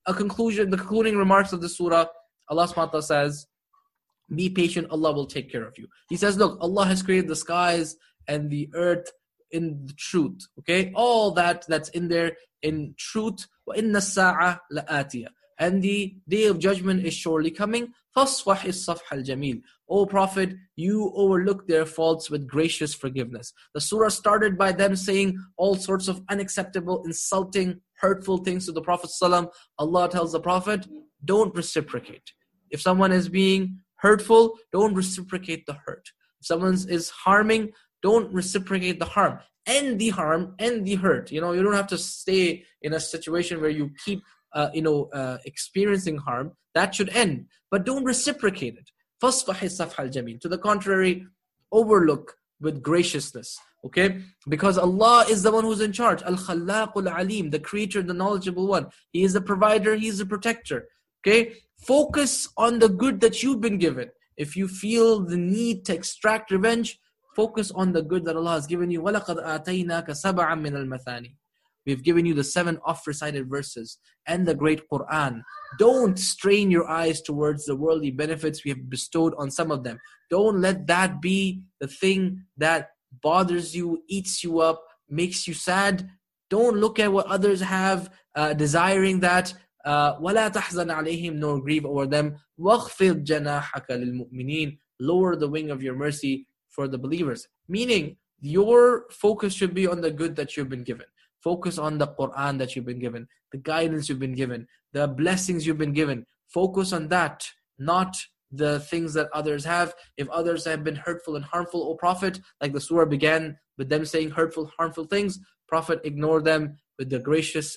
Speaker 2: the concluding remarks of the surah, Allah subhanahu wa ta'ala says, be patient, Allah will take care of you. He says, look, Allah has created the skies and the earth in the truth. Okay? All that's in there in truth. وَإِنَّ السَّاعَةَ لَآتِيَةٌ. And the day of judgment is surely coming. فَاصْفَحِ الصَّفْحَ الْجَمِيلَ. O Prophet, you overlook their faults with gracious forgiveness. The surah started by them saying all sorts of unacceptable, insulting, hurtful things to the Prophet ﷺ. Allah tells the Prophet, don't reciprocate. If someone is being hurtful, don't reciprocate the hurt. If someone is harming, don't reciprocate the harm. End the harm, end the hurt. You don't have to stay in a situation where you keep experiencing harm. That should end. But don't reciprocate it. فَاصْفَحِ الصَّفْحَ الْجَمِيلَ. To the contrary, overlook with graciousness. Okay? Because Allah is the one who's in charge. Al-Khallaq al-Alim, the creator, the knowledgeable one. He is the provider, He is the protector. Okay? Focus on the good that you've been given. If you feel the need to extract revenge, focus on the good that Allah has given you. وَلَقَدْ آتَيْنَاكَ سَبْعًا مِنَ الْمَثَانِي. We've given you the 7 oft-recited verses and the great Quran. Don't strain your eyes towards the worldly benefits we have bestowed on some of them. Don't let that be the thing that bothers you, eats you up, makes you sad. Don't look at what others have, desiring that. وَلَا تَحْزَنْ عَلَيْهِمْ, nor grieve over them. وَاخْفِضْ جَنَاحَكَ لِلْمُؤْمِنِينَ. Lower the wing of your mercy for the believers. Meaning, your focus should be on the good that you've been given. Focus on the Quran that you've been given, the guidance you've been given, the blessings you've been given. Focus on that, not the things that others have. If others have been hurtful and harmful, O Prophet, like the surah began with them saying hurtful, harmful things, Prophet, ignore them with the gracious,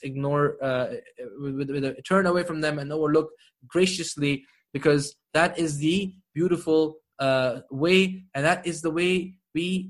Speaker 2: turn away from them and overlook graciously, because that is the beautiful way, and that is the way we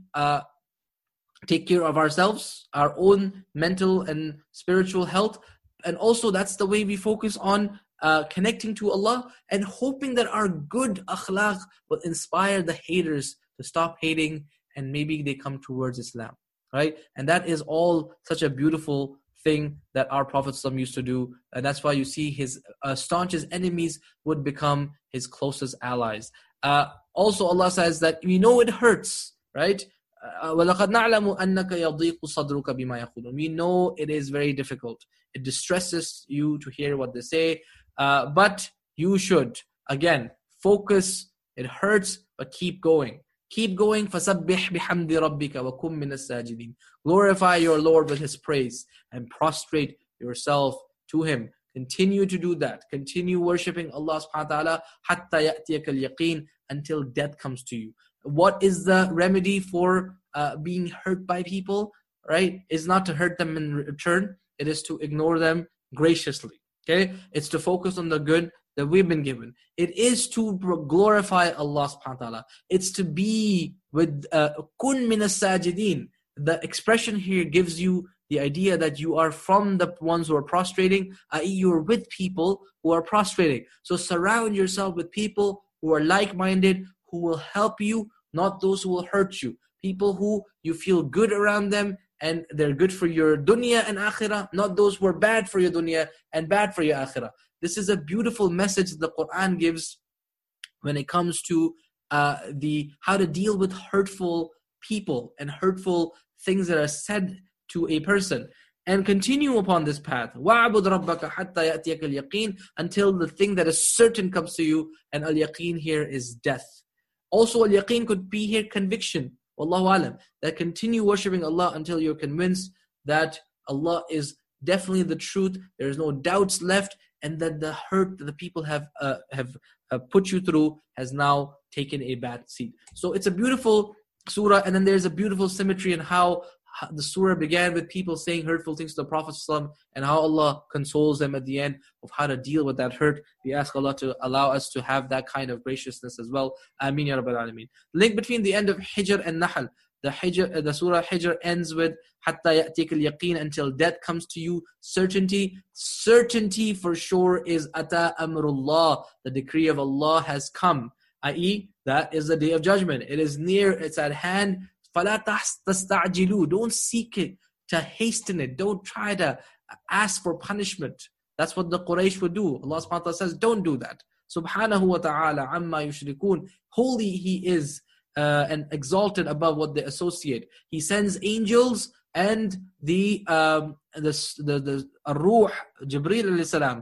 Speaker 2: take care of ourselves, our own mental and spiritual health. And also that's the way we focus on connecting to Allah and hoping that our good akhlaq will inspire the haters to stop hating and maybe they come towards Islam, right? And that is all such a beautiful thing that our Prophet ﷺ used to do. And that's why you see his staunchest enemies would become his closest allies. Also Allah says that we know it hurts, right? وَلَقَدْ نَعْلَمُ أَنَّكَ يَضِيقُ صَدْرُكَ بِمَا يَقُولُونَ. We know it is very difficult. It distresses you to hear what they say. But you should, again, focus. It hurts, but keep going. Keep going. فَسَبِّحْ بِحَمْدِ رَبِّكَ وَكُمْ مِنَ السَّاجِدِينَ. Glorify your Lord with His praise and prostrate yourself to Him. Continue to do that. Continue worshipping Allah subhanahu wa ta'ala حَتَّى يَأْتِيَكَ الْيَقِينَ, until death comes to you. What is the remedy for being hurt by people, right? It's not to hurt them in return. It is to ignore them graciously. Okay? It's to focus on the good that we've been given. It is to glorify Allah subhanahu wa ta'ala. It's to be with kun min as-sajidin. The expression here gives you the idea that you are from the ones who are prostrating, i.e. you are with people who are prostrating. So surround yourself with people who are like-minded, who will help you, not those who will hurt you. People who you feel good around them and they're good for your dunya and akhirah, not those who are bad for your dunya and bad for your akhirah. This is a beautiful message that the Quran gives when it comes to how to deal with hurtful people and hurtful things that are said to a person. And continue upon this path. وَعْبُدْ رَبَّكَ حَتَّى يَأْتِيَكَ الْيَقِينَ, until the thing that is certain comes to you. And al-yaqeen here is death. Also al-yaqeen could be here conviction. Wallahu alam. That continue worshipping Allah until you're convinced that Allah is definitely the truth. There is no doubts left, and that the hurt that the people have put you through has now taken a bad seat. So it's a beautiful surah, and then there's a beautiful symmetry in how the surah began with people saying hurtful things to the Prophet ﷺ, and how Allah consoles them at the end of how to deal with that hurt. We ask Allah to allow us to have that kind of graciousness as well. Ameen ya Rabbal Alameen. Link between the end of Hijr and Nahl. The surah Hijr ends with حَتَّى يَأْتِيكَ الْيَقِينَ, until death comes to you. Certainty. Certainty for sure is أَتَى أَمْرُ اللَّهِ. The decree of Allah has come. I.e., that is the day of judgment. It is near, it's at hand. فَلَا تَسْتَعْجِلُوا. Don't seek it to hasten it. Don't try to ask for punishment. That's what the Quraysh would do. Allah subhanahu wa ta'ala says, don't do that. Subhanahu wa ta'ala amma yushrikun. Holy He is and exalted above what they associate. He sends angels and the Ruh, Jibreel alayhi salam.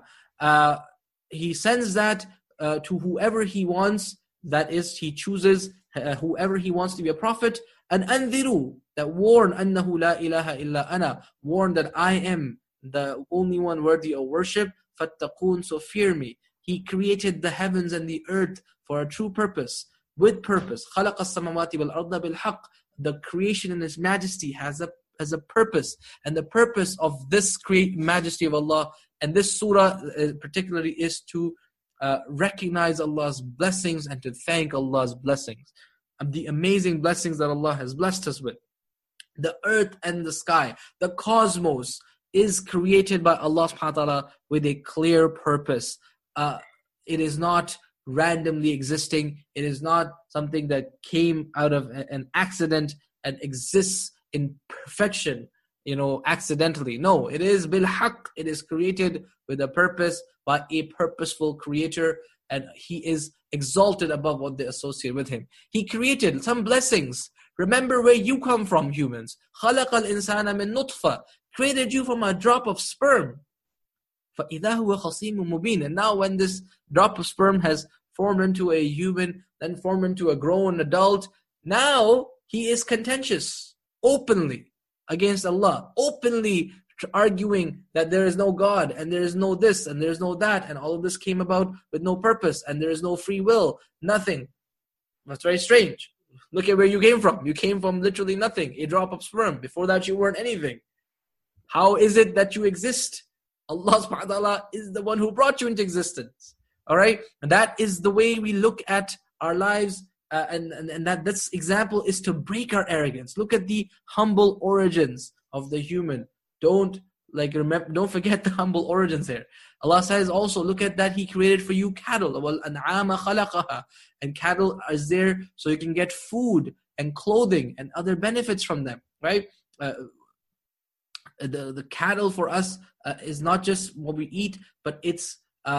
Speaker 2: He sends that to whoever He wants. That is, He chooses whoever He wants to be a prophet. And anziru, that warn, annahu la ilaha illa ana, warn that I am the only one worthy of worship. Fattaqun, so fear me. He created the heavens and the earth for a true purpose, with purpose. خَلَقَ السَّمَاوَاتِ وَالْأَرْضَ بِالْحَقِّ. The creation in His majesty has a purpose. And the purpose of this majesty of Allah, and this surah particularly, is to recognize Allah's blessings and to thank Allah's blessings. And the amazing blessings that Allah has blessed us with. The earth and the sky, the cosmos, is created by Allah subhanahu wa ta'ala with a clear purpose. It is not randomly existing. It is not something that came out of an accident and exists in perfection, accidentally. No, it is bil haqq. It is created with a purpose by a purposeful creator, and He is exalted above what they associate with Him. He created some blessings. Remember where you come from, humans. خَلَقَ الْإِنسَانَ مِن نُطْفَةٍ. Created you from a drop of sperm. فَإِذَا هُوَ خَصِيمٌ مُبِينٌ. And now when this drop of sperm has formed into a human, then formed into a grown adult, now he is contentious, openly, against Allah, openly arguing that there is no God, and there is no this, and there is no that, and all of this came about with no purpose, and there is no free will, nothing. That's very strange. Look at where you came from. You came from literally nothing, a drop of sperm. Before that you weren't anything. How is it that you exist? Allah subhanahu wa ta'ala is the one who brought you into existence. Alright? And that is the way we look at our lives, and that this example is to break our arrogance. Look at the humble origins of the human. Don't forget the humble origins here. Allah says also, look at that He created for you cattle. وَالْأَنْعَامَ خَلَقَهَا. And cattle is there so you can get food and clothing and other benefits from them. Right? The cattle for us is not just what we eat, but it's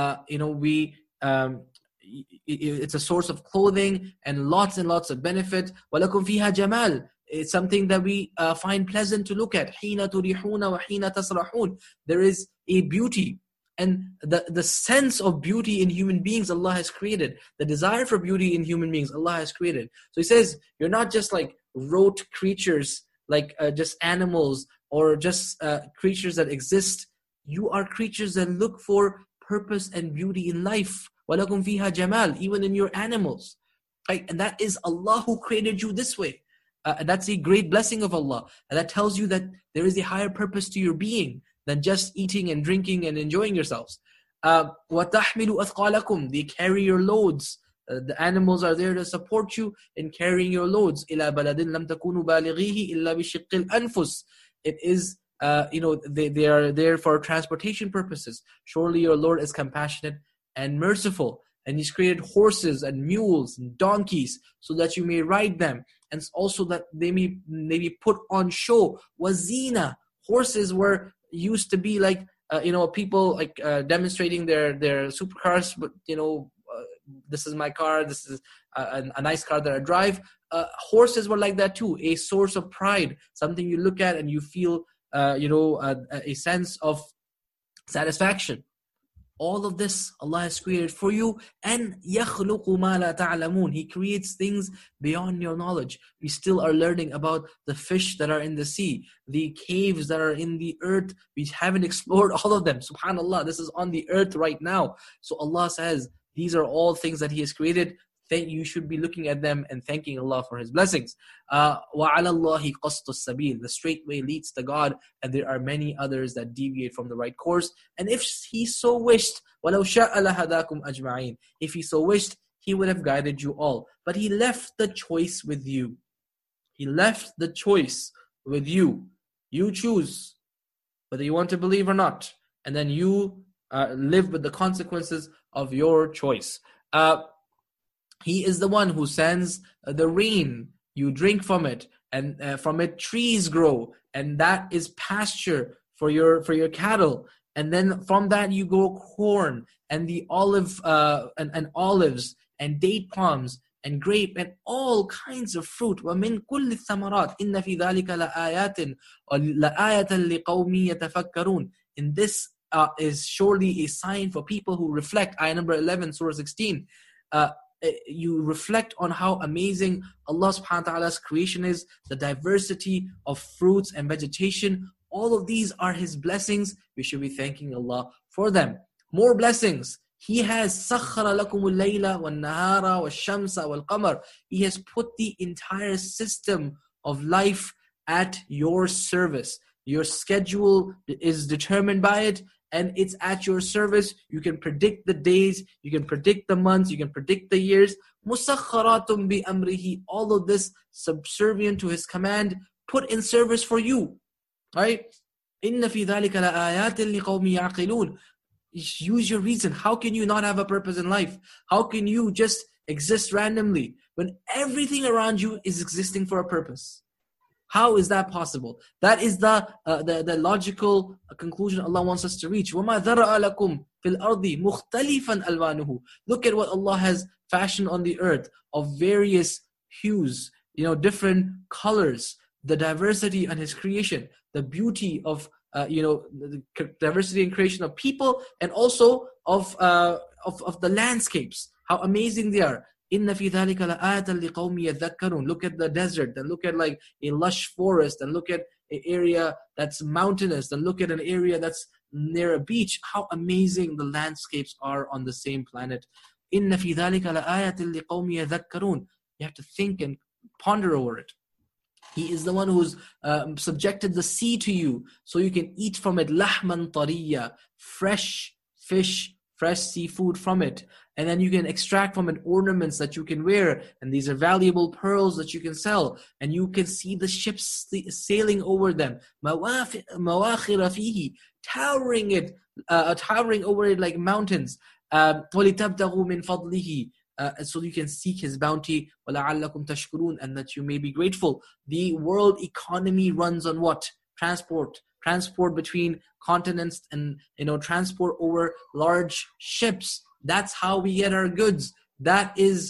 Speaker 2: it's a source of clothing and lots of benefit. وَلَكُمْ فِيهَا جَمَالٌ. It's something that we find pleasant to look at. حِينَ تُرِيحُونَ وَحِينَ تَسْرَحُونَ. There is a beauty. And the sense of beauty in human beings Allah has created. The desire for beauty in human beings Allah has created. So He says, you're not just like rote creatures, like just animals, or just creatures that exist. You are creatures that look for purpose and beauty in life. وَلَكُمْ فِيهَا جَمَالٌ. Even in your animals. Right? And that is Allah who created you this way. And that's a great blessing of Allah. And that tells you that there is a higher purpose to your being than just eating and drinking and enjoying yourselves. وَتَحْمِلُ أَثْقَالَكُمْ. They carry your loads. The animals are there to support you in carrying your loads. إِلَى بَلَدٍ لَمْ تَكُونُوا بَالِغِيهِ إِلَّا بِشِقِّ الْأَنفُسِ. It is, they are there for transportation purposes. Surely your Lord is compassionate and merciful. And He's created horses and mules and donkeys so that you may ride them. And also that they may be put on show. Wazina. Horses used to be like, people like demonstrating their supercars, but this is my car, this is a nice car that I drive. Horses were like that too, a source of pride, something you look at and you feel, a sense of satisfaction. All of this Allah has created for you. And يَخْلُقُ مَا لَا تَعْلَمُونَ. He creates things beyond your knowledge. We still are learning about the fish that are in the sea, the caves that are in the earth. We haven't explored all of them. SubhanAllah, this is on the earth right now. So Allah says, these are all things that He has created. You should be looking at them and thanking Allah for His blessings. وَعَلَى اللَّهِ قَصْدُ السَّبِيلِ. The straight way leads to God, and there are many others that deviate from the right course. And if He so wished, وَلَوْ شَاءَ لَهَدَاكُمْ أَجْمَعِينَ. If He so wished, He would have guided you all. But He left the choice with you. He left the choice with you. You choose whether you want to believe or not. And then you live with the consequences of your choice. He is the one who sends the rain. You drink from it, and from it trees grow, and that is pasture for your cattle. And then from that you grow corn and the olive and olives and date palms and grape and all kinds of fruit. وَمِن كُلِّ الثَّمَرَاتِ إِنَّ فِي ذَلِكَ لَآيَاتٍ لَآيَةً لِقَوْمٍ يَتَفَكَّرُونَ. In this is surely a sign for people who reflect. Ayah number 11, Surah 16. You reflect on how amazing Allah subhanahu wa ta'ala's creation is, the diversity of fruits and vegetation. All of these are His blessings. We should be thanking Allah for them. More blessings. He has سَخَّرَ لَكُمُ اللَّيْلَ وَالنَّهَارَ وَالشَّمْسَ وَالْقَمَرَ. He has put the entire system of life at your service. Your schedule is determined by it, and it's at your service. You can predict the days, you can predict the months, you can predict the years. مُسَخَّرَاتٌ بِأَمْرِهِ. All of this subservient to His command, put in service for you. Right? إِنَّ فِي ذَلِكَ لَآيَاتٍ لِقَوْمٍ يَعْقِلُونَ. Use your reason. How can you not have a purpose in life? How can you just exist randomly when everything around you is existing for a purpose? How is that possible? That is the logical conclusion Allah wants us to reach. وَمَا ذَرَأَ لَكُمْ فِي الْأَرْضِ مُخْتَلِفًا أَلْوَانُهُ. Look at what Allah has fashioned on the earth of various hues, different colors, the diversity in His creation, the beauty of the diversity and creation of people, and also of the landscapes, how amazing they are. إِنَّ فِي ذَلِكَ لَآيَةً لِقَوْمٍ يَذَّكَّرُونَ. Look at the desert, then look at like a lush forest, and look at an area that's mountainous, then look at an area that's near a beach. How amazing the landscapes are on the same planet. إِنَّ فِي ذَلِكَ لَآيَةً لِقَوْمٍ يَذَّكَّرُونَ. You have to think and ponder over it. He is the one who's subjected the sea to you so you can eat from it. لَحْمًا طَرِيًّا. Fresh fish, fresh seafood from it. And then you can extract from it ornaments that you can wear. And these are valuable pearls that you can sell. And you can see the ships sailing over them. مَوَاخِرَ فِيهِ. Towering over it like mountains. وَلِتَبْتَغُوا مِنْ فَضْلِهِ. So you can seek His bounty, وَلَعَلَّكُمْ تَشْكُرُونَ, and that you may be grateful. The world economy runs on what? Transport between continents, and transport over large ships. That's how we get our goods. That's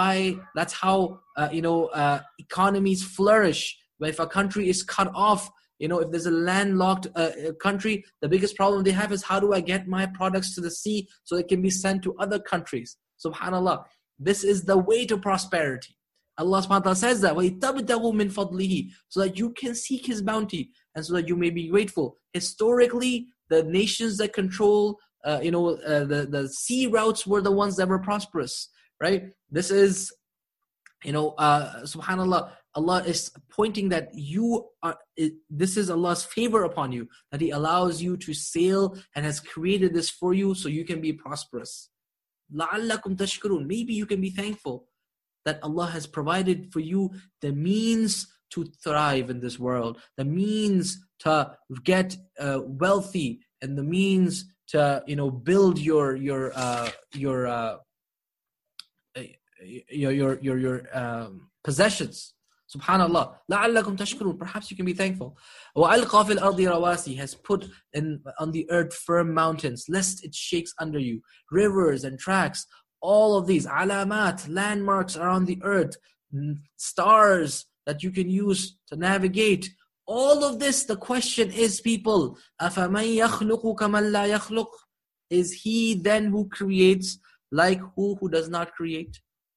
Speaker 2: how economies flourish. But if a country is cut off, if there's a landlocked country, the biggest problem they have is, how do I get my products to the sea so it can be sent to other countries? Subhanallah. This is the way to prosperity. Allah subhanahu wa ta'ala says that, وَيْتَبْتَغُوا مِنْ فَضْلِهِ, so that you can seek His bounty and so that you may be grateful. Historically, the nations that control the sea routes were the ones that were prosperous, right? This is, subhanallah, Allah is pointing that this is Allah's favor upon you, that He allows you to sail and has created this for you so you can be prosperous. لَعَلَّكُمْ تَشْكُرُونَ. Maybe you can be thankful that Allah has provided for you the means to thrive in this world, the means to get wealthy, and the means to build your possessions. Subhanallah. لَعَلَّكُمْ تَشْكُرُونَ. Perhaps you can be thankful. وَأَلْقَى فِي الْأَرْضِ رَوَاسِي. Has put on the earth firm mountains, lest it shakes under you. Rivers and tracks. All of these alamat, landmarks are on the earth. Stars that you can use to navigate. All of this, the question is, people, أَفَمَنْ يَخْلُقُ كَمَنْ لَا يَخْلُقُ. Is He then who creates like who does not create?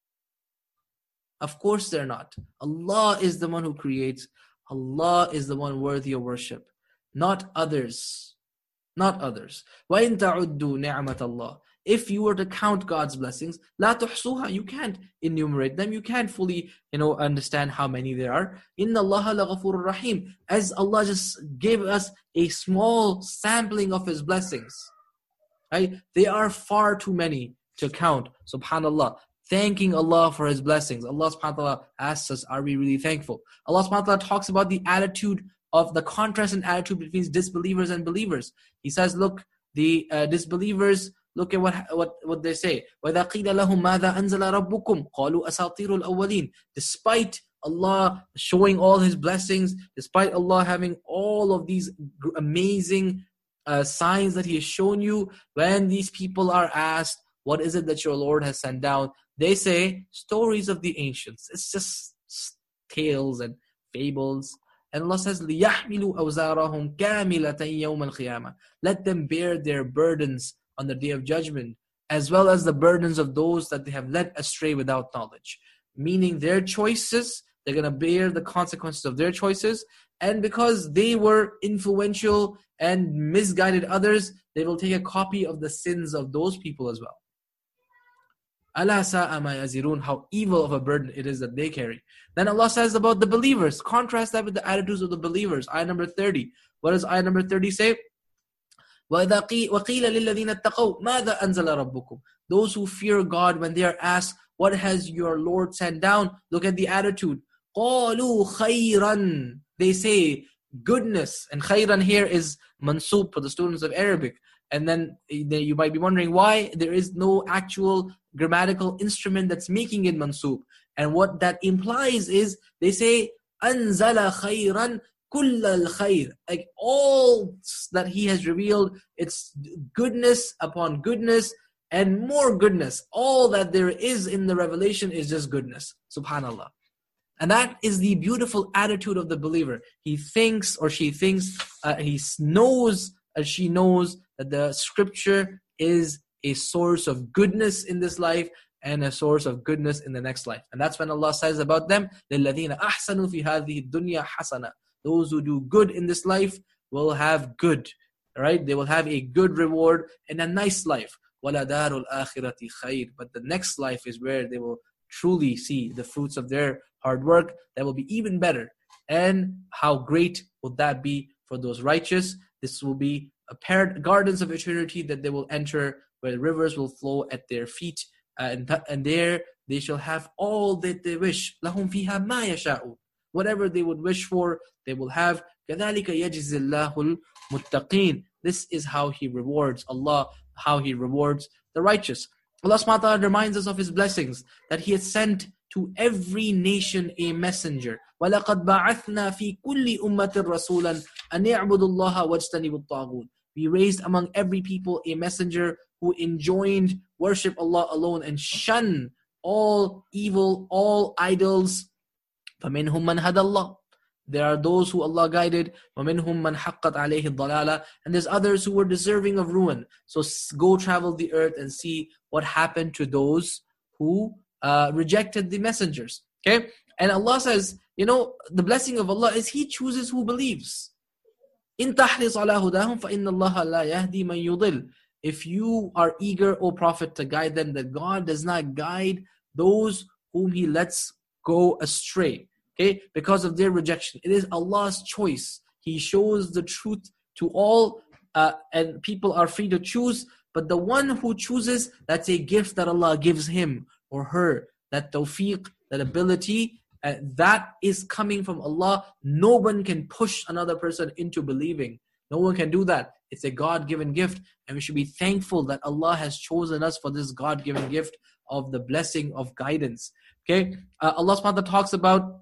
Speaker 2: Of course they're not. Allah is the one who creates. Allah is the one worthy of worship, not others. Not others. وَإِن تَعُدُّوا نِعْمَةَ اللَّهِ. If you were to count God's blessings, لَا تُحْصُوهَا. You can't enumerate them. You can't fully, understand how many there are. إِنَّ اللَّهَ لَغَفُورٌ رَحِيمٌ. As Allah just gave us a small sampling of His blessings, right? They are far too many to count. Subhanallah. Thanking Allah for His blessings. Allah subhanahu wa ta'ala asks us, are we really thankful? Allah subhanahu wa ta'ala talks about the attitude of the contrast in attitude between disbelievers and believers. He says, look, the disbelievers, look at what they say. وَإِذَا قِيلَ لَهُمْ مَاذَا أَنزَلَ رَبُّكُمْ قَالُوا أَسَاطِيرُ الْأَوَّلِينَ. Despite Allah showing all His blessings, despite Allah having all of these amazing signs that He has shown you. When these people are asked, what is it that your Lord has sent down? They say, stories of the ancients. It's just tales and fables. And Allah says, لِيَحْمِلُوا أَوْزَارَهُمْ كَامِلَةً يَوْمَ الْقِيَامَةِ. Let them bear their burdens on the Day of Judgment, as well as the burdens of those that they have led astray without knowledge. Meaning their choices, they're going to bear the consequences of their choices. And because they were influential and misguided others, they will take a copy of the sins of those people as well. أَلَا سَاءَ مَا يَزِرُونَ. How evil of a burden it is that they carry. Then Allah says about the believers. Contrast that with the attitudes of the believers. Ayah number 30. What does ayah number 30 say? وَقِيلَ لِلَّذِينَ اتَّقَوْا مَاذَا أَنزَلَ رَبُّكُمْ. Those who fear God, when they are asked, what has your Lord sent down? Look at the attitude. قَالُوا خَيْرًا. They say goodness. And khayran here is mansub for the students of Arabic. And then you might be wondering why there is no actual grammatical instrument that's making it mansub. And what that implies is they say أَنزَلَ خَيْرًا كُلَّ الْخَيْرِ. Like all that He has revealed, it's goodness upon goodness and more goodness. All that there is in the revelation is just goodness. Subhanallah. And that is the beautiful attitude of the believer. He thinks or she thinks, he knows or she knows that the scripture is a source of goodness in this life and a source of goodness in the next life. And that's when Allah says about them, لِلَّذِينَ أَحْسَنُوا فِي هَذِهِ الدُّنْيَا حَسَنًا. Those who do good in this life will have good. Right? They will have a good reward and a nice life. وَلَدَارُ الْآخِرَةِ خَيْرٌ. But the next life is where they will truly see the fruits of their hard work. That will be even better. And how great would that be for those righteous? This will be gardens of eternity that they will enter, where rivers will flow at their feet, and there they shall have all that they wish. لَهُمْ فِيهَا مَا يَشَاءُونَ. Whatever they would wish for, they will have. كَذَلِكَ يَجْزِي اللَّهُ الْمُتَّقِينَ. This is how He rewards Allah, how He rewards the righteous. Allah subhanahu wa ta'ala reminds us of His blessings, that He has sent to every nation a messenger. وَلَقَدْ بَعَثْنَا فِي كُلِّ أُمَّةٍ رَسُولًا أَنْ يَعْبُدُوا اللَّهَ وَاجْتَنِبُوا الطَّاغُوتَ. We raised among every people a messenger who enjoined worship Allah alone and shun all evil, all idols. فَمِنْهُمْ مَنْ هَدَى اللَّهُ. There are those who Allah guided. وَمِنْهُمْ مَنْ حَقَّتْ عَلَيْهِ الضَّلَالَةِ. And there's others who were deserving of ruin. So go travel the earth and see what happened to those who rejected the messengers. Okay? And Allah says, the blessing of Allah is He chooses who believes. إِن تَحْرِصْ عَلَى هُدَاهُمْ فَإِنَّ اللَّهَ لَا يَهْدِي مَنْ يُضِلُّ. If you are eager, O Prophet, to guide them, that God does not guide those whom He lets go astray. Okay? Because of their rejection. It is Allah's choice. He shows the truth to all, and people are free to choose. But the one who chooses, that's a gift that Allah gives him or her. That tawfiq, that ability, that is coming from Allah. No one can push another person into believing. No one can do that. It's a God-given gift. And we should be thankful that Allah has chosen us for this God-given gift of the blessing of guidance. Okay? Allah subhanahu wa ta'ala talks about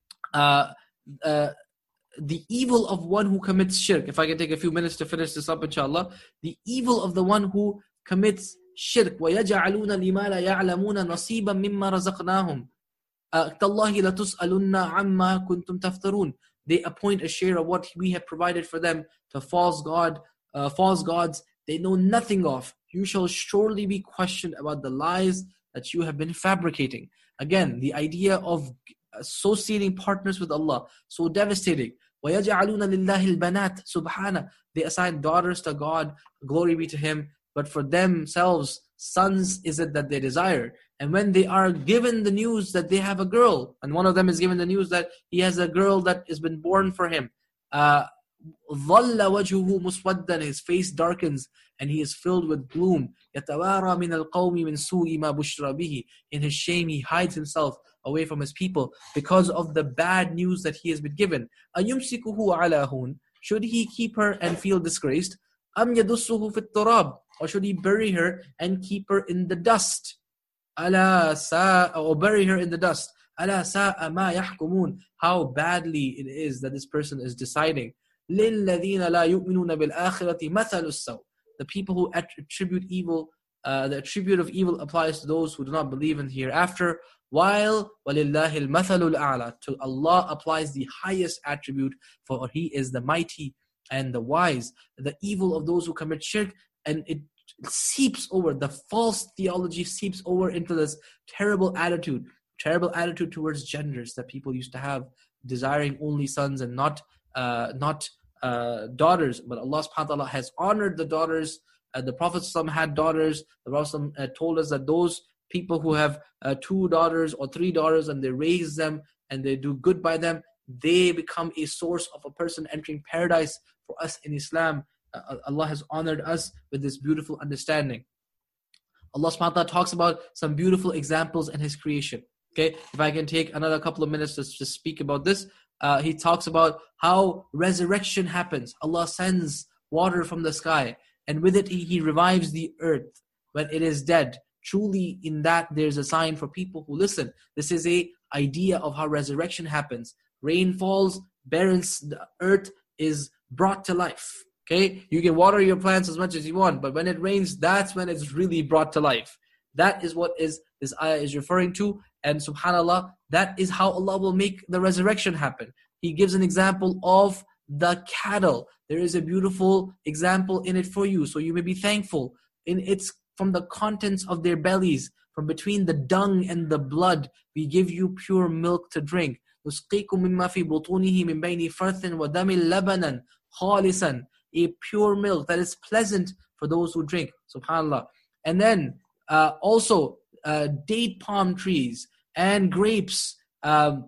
Speaker 2: the evil of one who commits shirk. If I can take a few minutes to finish this up, inshallah. The evil of the one who commits shirk. وَيَجْعَلُونَ لِمَا لَا يَعْلَمُونَ نَصِيبًا مِمَّا رَزَقْنَاهُمْ تَاللَّهِ لَتُسْأَلُنَّ عَمَّا كُنْتُمْ تَفْتَرُونَ. They appoint a share of what we have provided for them to false gods they know nothing of. You shall surely be questioned about the lies that you have been fabricating. Again, the idea of associating partners with Allah, so devastating. وَيَجْعَلُونَ لِلَّهِ الْبَنَاتِ سُبْحَانَهُ. They assign daughters to God, glory be to Him, but for themselves, sons is it that they desire. And when they are given the news that they have a girl, and one of them is given the news that he has a girl that has been born for him, ظَلَّ وَجْهُهُ مُسْوَدًّا. His face darkens and he is filled with gloom. يَتَوَارَى مِنَ الْقَوْمِ مِنْ سُوءِ مَا بُشْرَ بِهِ. In his shame he hides himself away from his people because of the bad news that he has been given. أَيُمْسِكُهُ عَلَى هُونَ. Should he keep her and feel disgraced? أَمْ يَدُسُّهُ فِي التُّرَابِ. Or should he bury her and keep her in the dust? Or bury her in the dust. أَلَا سَاءَ مَا يَحْكُمُونَ. How badly it is that this person is deciding. لِلَّذِينَ لَا يُؤْمِنُونَ بِالْآخِرَةِ مَثَلُ السَّوْءِ. The people who attribute evil, the attribute of evil applies to those who do not believe in the hereafter, while وَلِلَّهِ الْمَثَلُ الْأَعْلَى. To Allah applies the highest attribute, for He is the mighty and the wise. The evil of those who commit shirk, and it seeps over, the false theology seeps over into this terrible attitude towards genders that people used to have, desiring only sons and not daughters. But Allah subhanahu wa ta'ala has honored the daughters. The Prophet had daughters. The Prophet told us that those people who have 2 daughters or 3 daughters and they raise them and they do good by them, they become a source of a person entering paradise. For us in Islam, Allah has honored us with this beautiful understanding. Allah subhanahu wa ta'ala talks about some beautiful examples in His creation. Okay, if I can take another couple of minutes to just speak about this. He talks about how resurrection happens. Allah sends water from the sky, and with it He revives the earth when it is dead. Truly in that there's a sign for people who listen. This is a idea of how resurrection happens. Rain falls, the earth is brought to life. Okay, you can water your plants as much as you want, but when it rains, that's when it's really brought to life. That is what this ayah is referring to. And subhanAllah, that is how Allah will make the resurrection happen. He gives an example of the cattle. There is a beautiful example in it for you, so you may be thankful. It's from the contents of their bellies, from between the dung and the blood, we give you pure milk to drink. نُسْقِيكُم مِّمَّا فِي بُطُونِهِ مِن بَيْنِ فَرْثٍ وَدَمٍ لَبَنًا خَالِصًا. A pure milk that is pleasant for those who drink. SubhanAllah. And then also date palm trees and grapes, and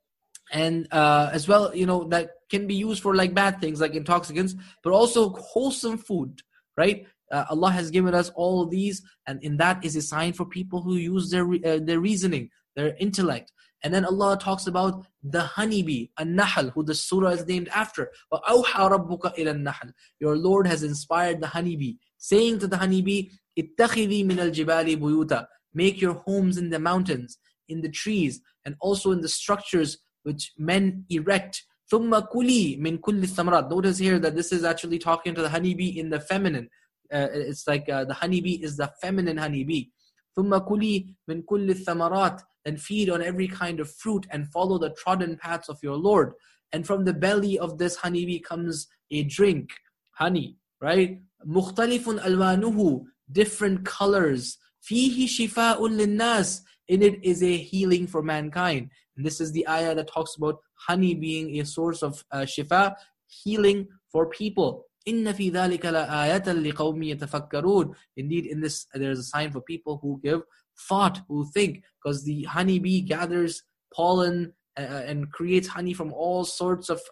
Speaker 2: as well, that can be used for like bad things like intoxicants, but also wholesome food, right? Allah has given us all of these, and in that is a sign for people who use their reasoning, their intellect. And then Allah talks about the honeybee, An-Nahl, who the surah is named after. وَأَوْحَى رَبُّكَ إِلَى النَّحْلِ. Your Lord has inspired the honeybee, saying to the honeybee, اتَّخِذِي مِنَ الْجِبَالِ بُيُوتًا. Make your homes in the mountains, in the trees, and also in the structures which men erect. ثُمَّ كُلِي مِن كُلِّ الثَّمَرَاتِ. Notice here that this is actually talking to the honeybee in the feminine. It's like the honeybee is the feminine honeybee. ثُمَّ كُلِي مِن كُلِّ الثَّمَرَاتِ. And feed on every kind of fruit and follow the trodden paths of your Lord. And from the belly of this honeybee comes a drink, honey, right? مُخْتَلِفٌ أَلْوَانُهُ. Different colors. فِيهِ شِفَاءٌ لِلنَّاسِ. In it is a healing for mankind. And this is the ayah that talks about honey being a source of shifa, healing for people. إِنَّ فِي ذَلِكَ لَآيَةً لِقَوْمٍ يَتَفَكَّرُونَ. Indeed, in this there is a sign for people who give thought, who think, because the honeybee gathers pollen and creates honey from all sorts of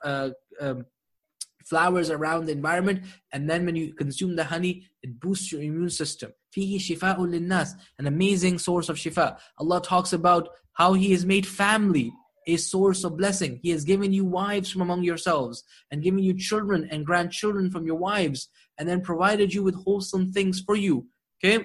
Speaker 2: flowers around the environment, and then when you consume the honey, it boosts your immune system. فِيهِ شِفَاءٌ لِلنَّاسِ. An amazing source of shifa. Allah talks about how He has made family a source of blessing. He has given you wives from among yourselves, and given you children and grandchildren from your wives, and then provided you with wholesome things for you. Okay?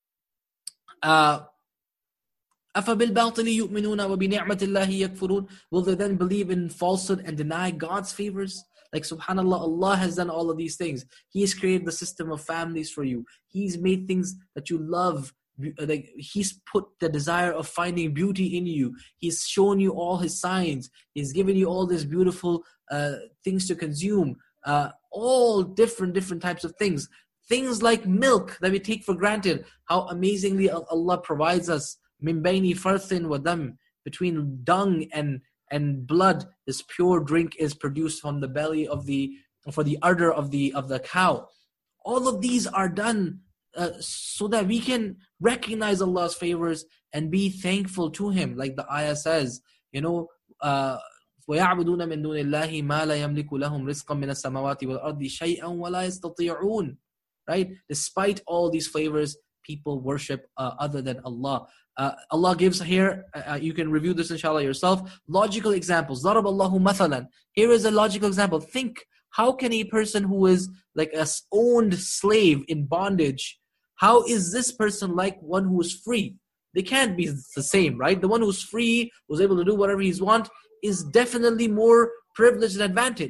Speaker 2: أَفَبِالْبَاطِلِ يُؤْمِنُونَ وَبِنِعْمَةِ اللَّهِ يَكْفُرُونَ. Will they then believe in falsehood and deny God's favors? Like subhanAllah, Allah has done all of these things. He has created the system of families for you. He's made things that you love. Like He's put the desire of finding beauty in you. He's shown you all His signs. He's given you all these beautiful things to consume. All different types of things. Things like milk that we take for granted. How amazingly Allah provides us. مِن بَيْنِ فَرْثٍ وَدَمٍ. Between dung and blood, this pure drink is produced from the belly of the udder of the cow. All of these are done so that we can recognize Allah's favors and be thankful to Him. Like the ayah says, وَيَعْبُدُونَ مِن دُونِ اللَّهِ مَا لَا يَمْلِكُ لَهُمْ رِزْقًا مِنَ السَّمَاوَاتِ وَالْأَرْضِ شَيْئًا وَلَا يَسْتَطِيعُونَ. Right? Despite all these favors, people worship other than Allah. Allah gives here, you can review this inshallah yourself, logical examples. ضَرَبَ اللَّهُ مَثَلًا. Here is a logical example. Think, how can a person who is like a owned slave in bondage, how is this person like one who is free? They can't be the same, right? The one who's free, who's able to do whatever he wants, is definitely more privileged and advantaged.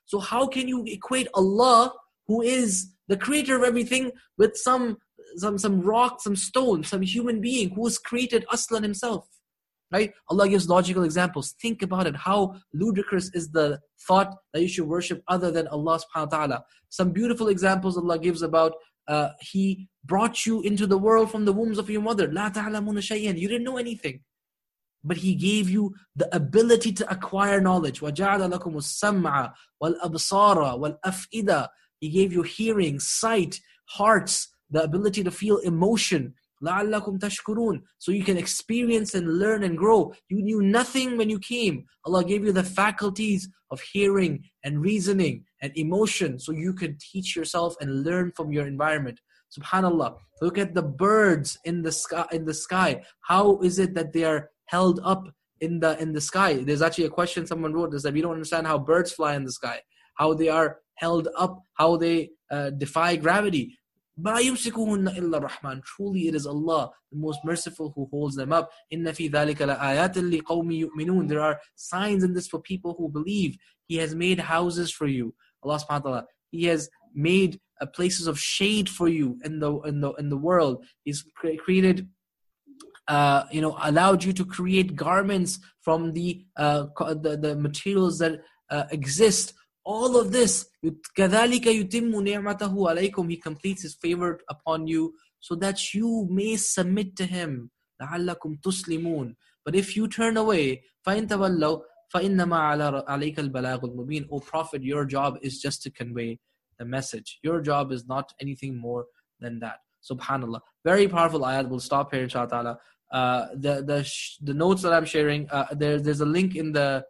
Speaker 2: So how can you equate Allah, who is the creator of everything, with some rock, some stone, some human being who was created aslan himself? Right? Allah gives logical examples. Think about it. How ludicrous is the thought that you should worship other than Allah subhanahu wa ta'ala. Some beautiful examples Allah gives about He brought you into the world from the wombs of your mother. لا تعلمون شيئا. You didn't know anything. But He gave you the ability to acquire knowledge. وَجَعَلَ لَكُمُ السَّمْعَ وَالْأَبْصَارَ وَالْأَفْئِدَةَ. He gave you hearing, sight, hearts, the ability to feel emotion. لَعَلَّكُمْ تَشْكُرُونَ. So you can experience and learn and grow. You knew nothing when you came. Allah gave you the faculties of hearing and reasoning and emotion, so you could teach yourself and learn from your environment. Subhanallah. Look at the birds in the sky. How is it that they are held up in the sky? There's actually a question someone wrote, is that we don't understand how birds fly in the sky, how they are held up, how they defy gravity. مَا يُمْسِكُهُنَّ إِلَّا الرَّحْمَنُ. Truly it is Allah, the most merciful, who holds them up. إِنَّ فِي ذَلِكَ لَآيَاتٍ لِقَوْمِ يُؤْمِنُونَ. There are signs in this for people who believe. He has made houses for you, Allah subhanahu wa ta'ala. He has made places of shade for you in the world. He's created, allowed you to create garments from the materials that exist. All of this, كَذَلِكَ يُتِمُّ نِعْمَتَهُ عَلَيْكُمْ. He completes His favor upon you so that you may submit to Him. لَعَلَّكُمْ تُسْلِمُونَ. But if you turn away, فَإِن تَوَلَّوْا فَإِنَّمَا عَلَيْكَ الْبَلَاغُ الْمُبِينُ. O Prophet, your job is just to convey the message. Your job is not anything more than that. Subhanallah. Very powerful ayat. We'll stop here, inshallah. The notes that I'm sharing, there's a link in the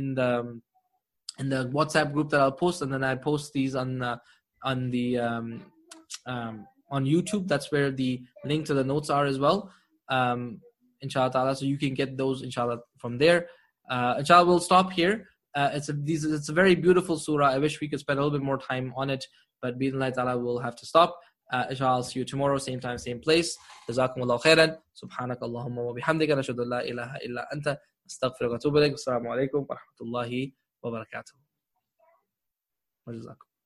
Speaker 2: WhatsApp group that I'll post, and then I post these on YouTube. That's where the link to the notes are as well, inshallah ta'ala. So you can get those, inshallah, from there. Inshallah, we'll stop here. It's a very beautiful surah. I wish we could spend a little bit more time on it, but bi'idhnillah ta'ala, we'll have to stop. Inshallah, I'll see you tomorrow, same time, same place. Jazakumullahu khairan. Subhanaka Allahumma wa bihamdika, nashhadu an la ilaha illa anta, astaghfiruka wa atubu ilayk. Assalamu alaikum wa rahmatullahi wa barakatuh.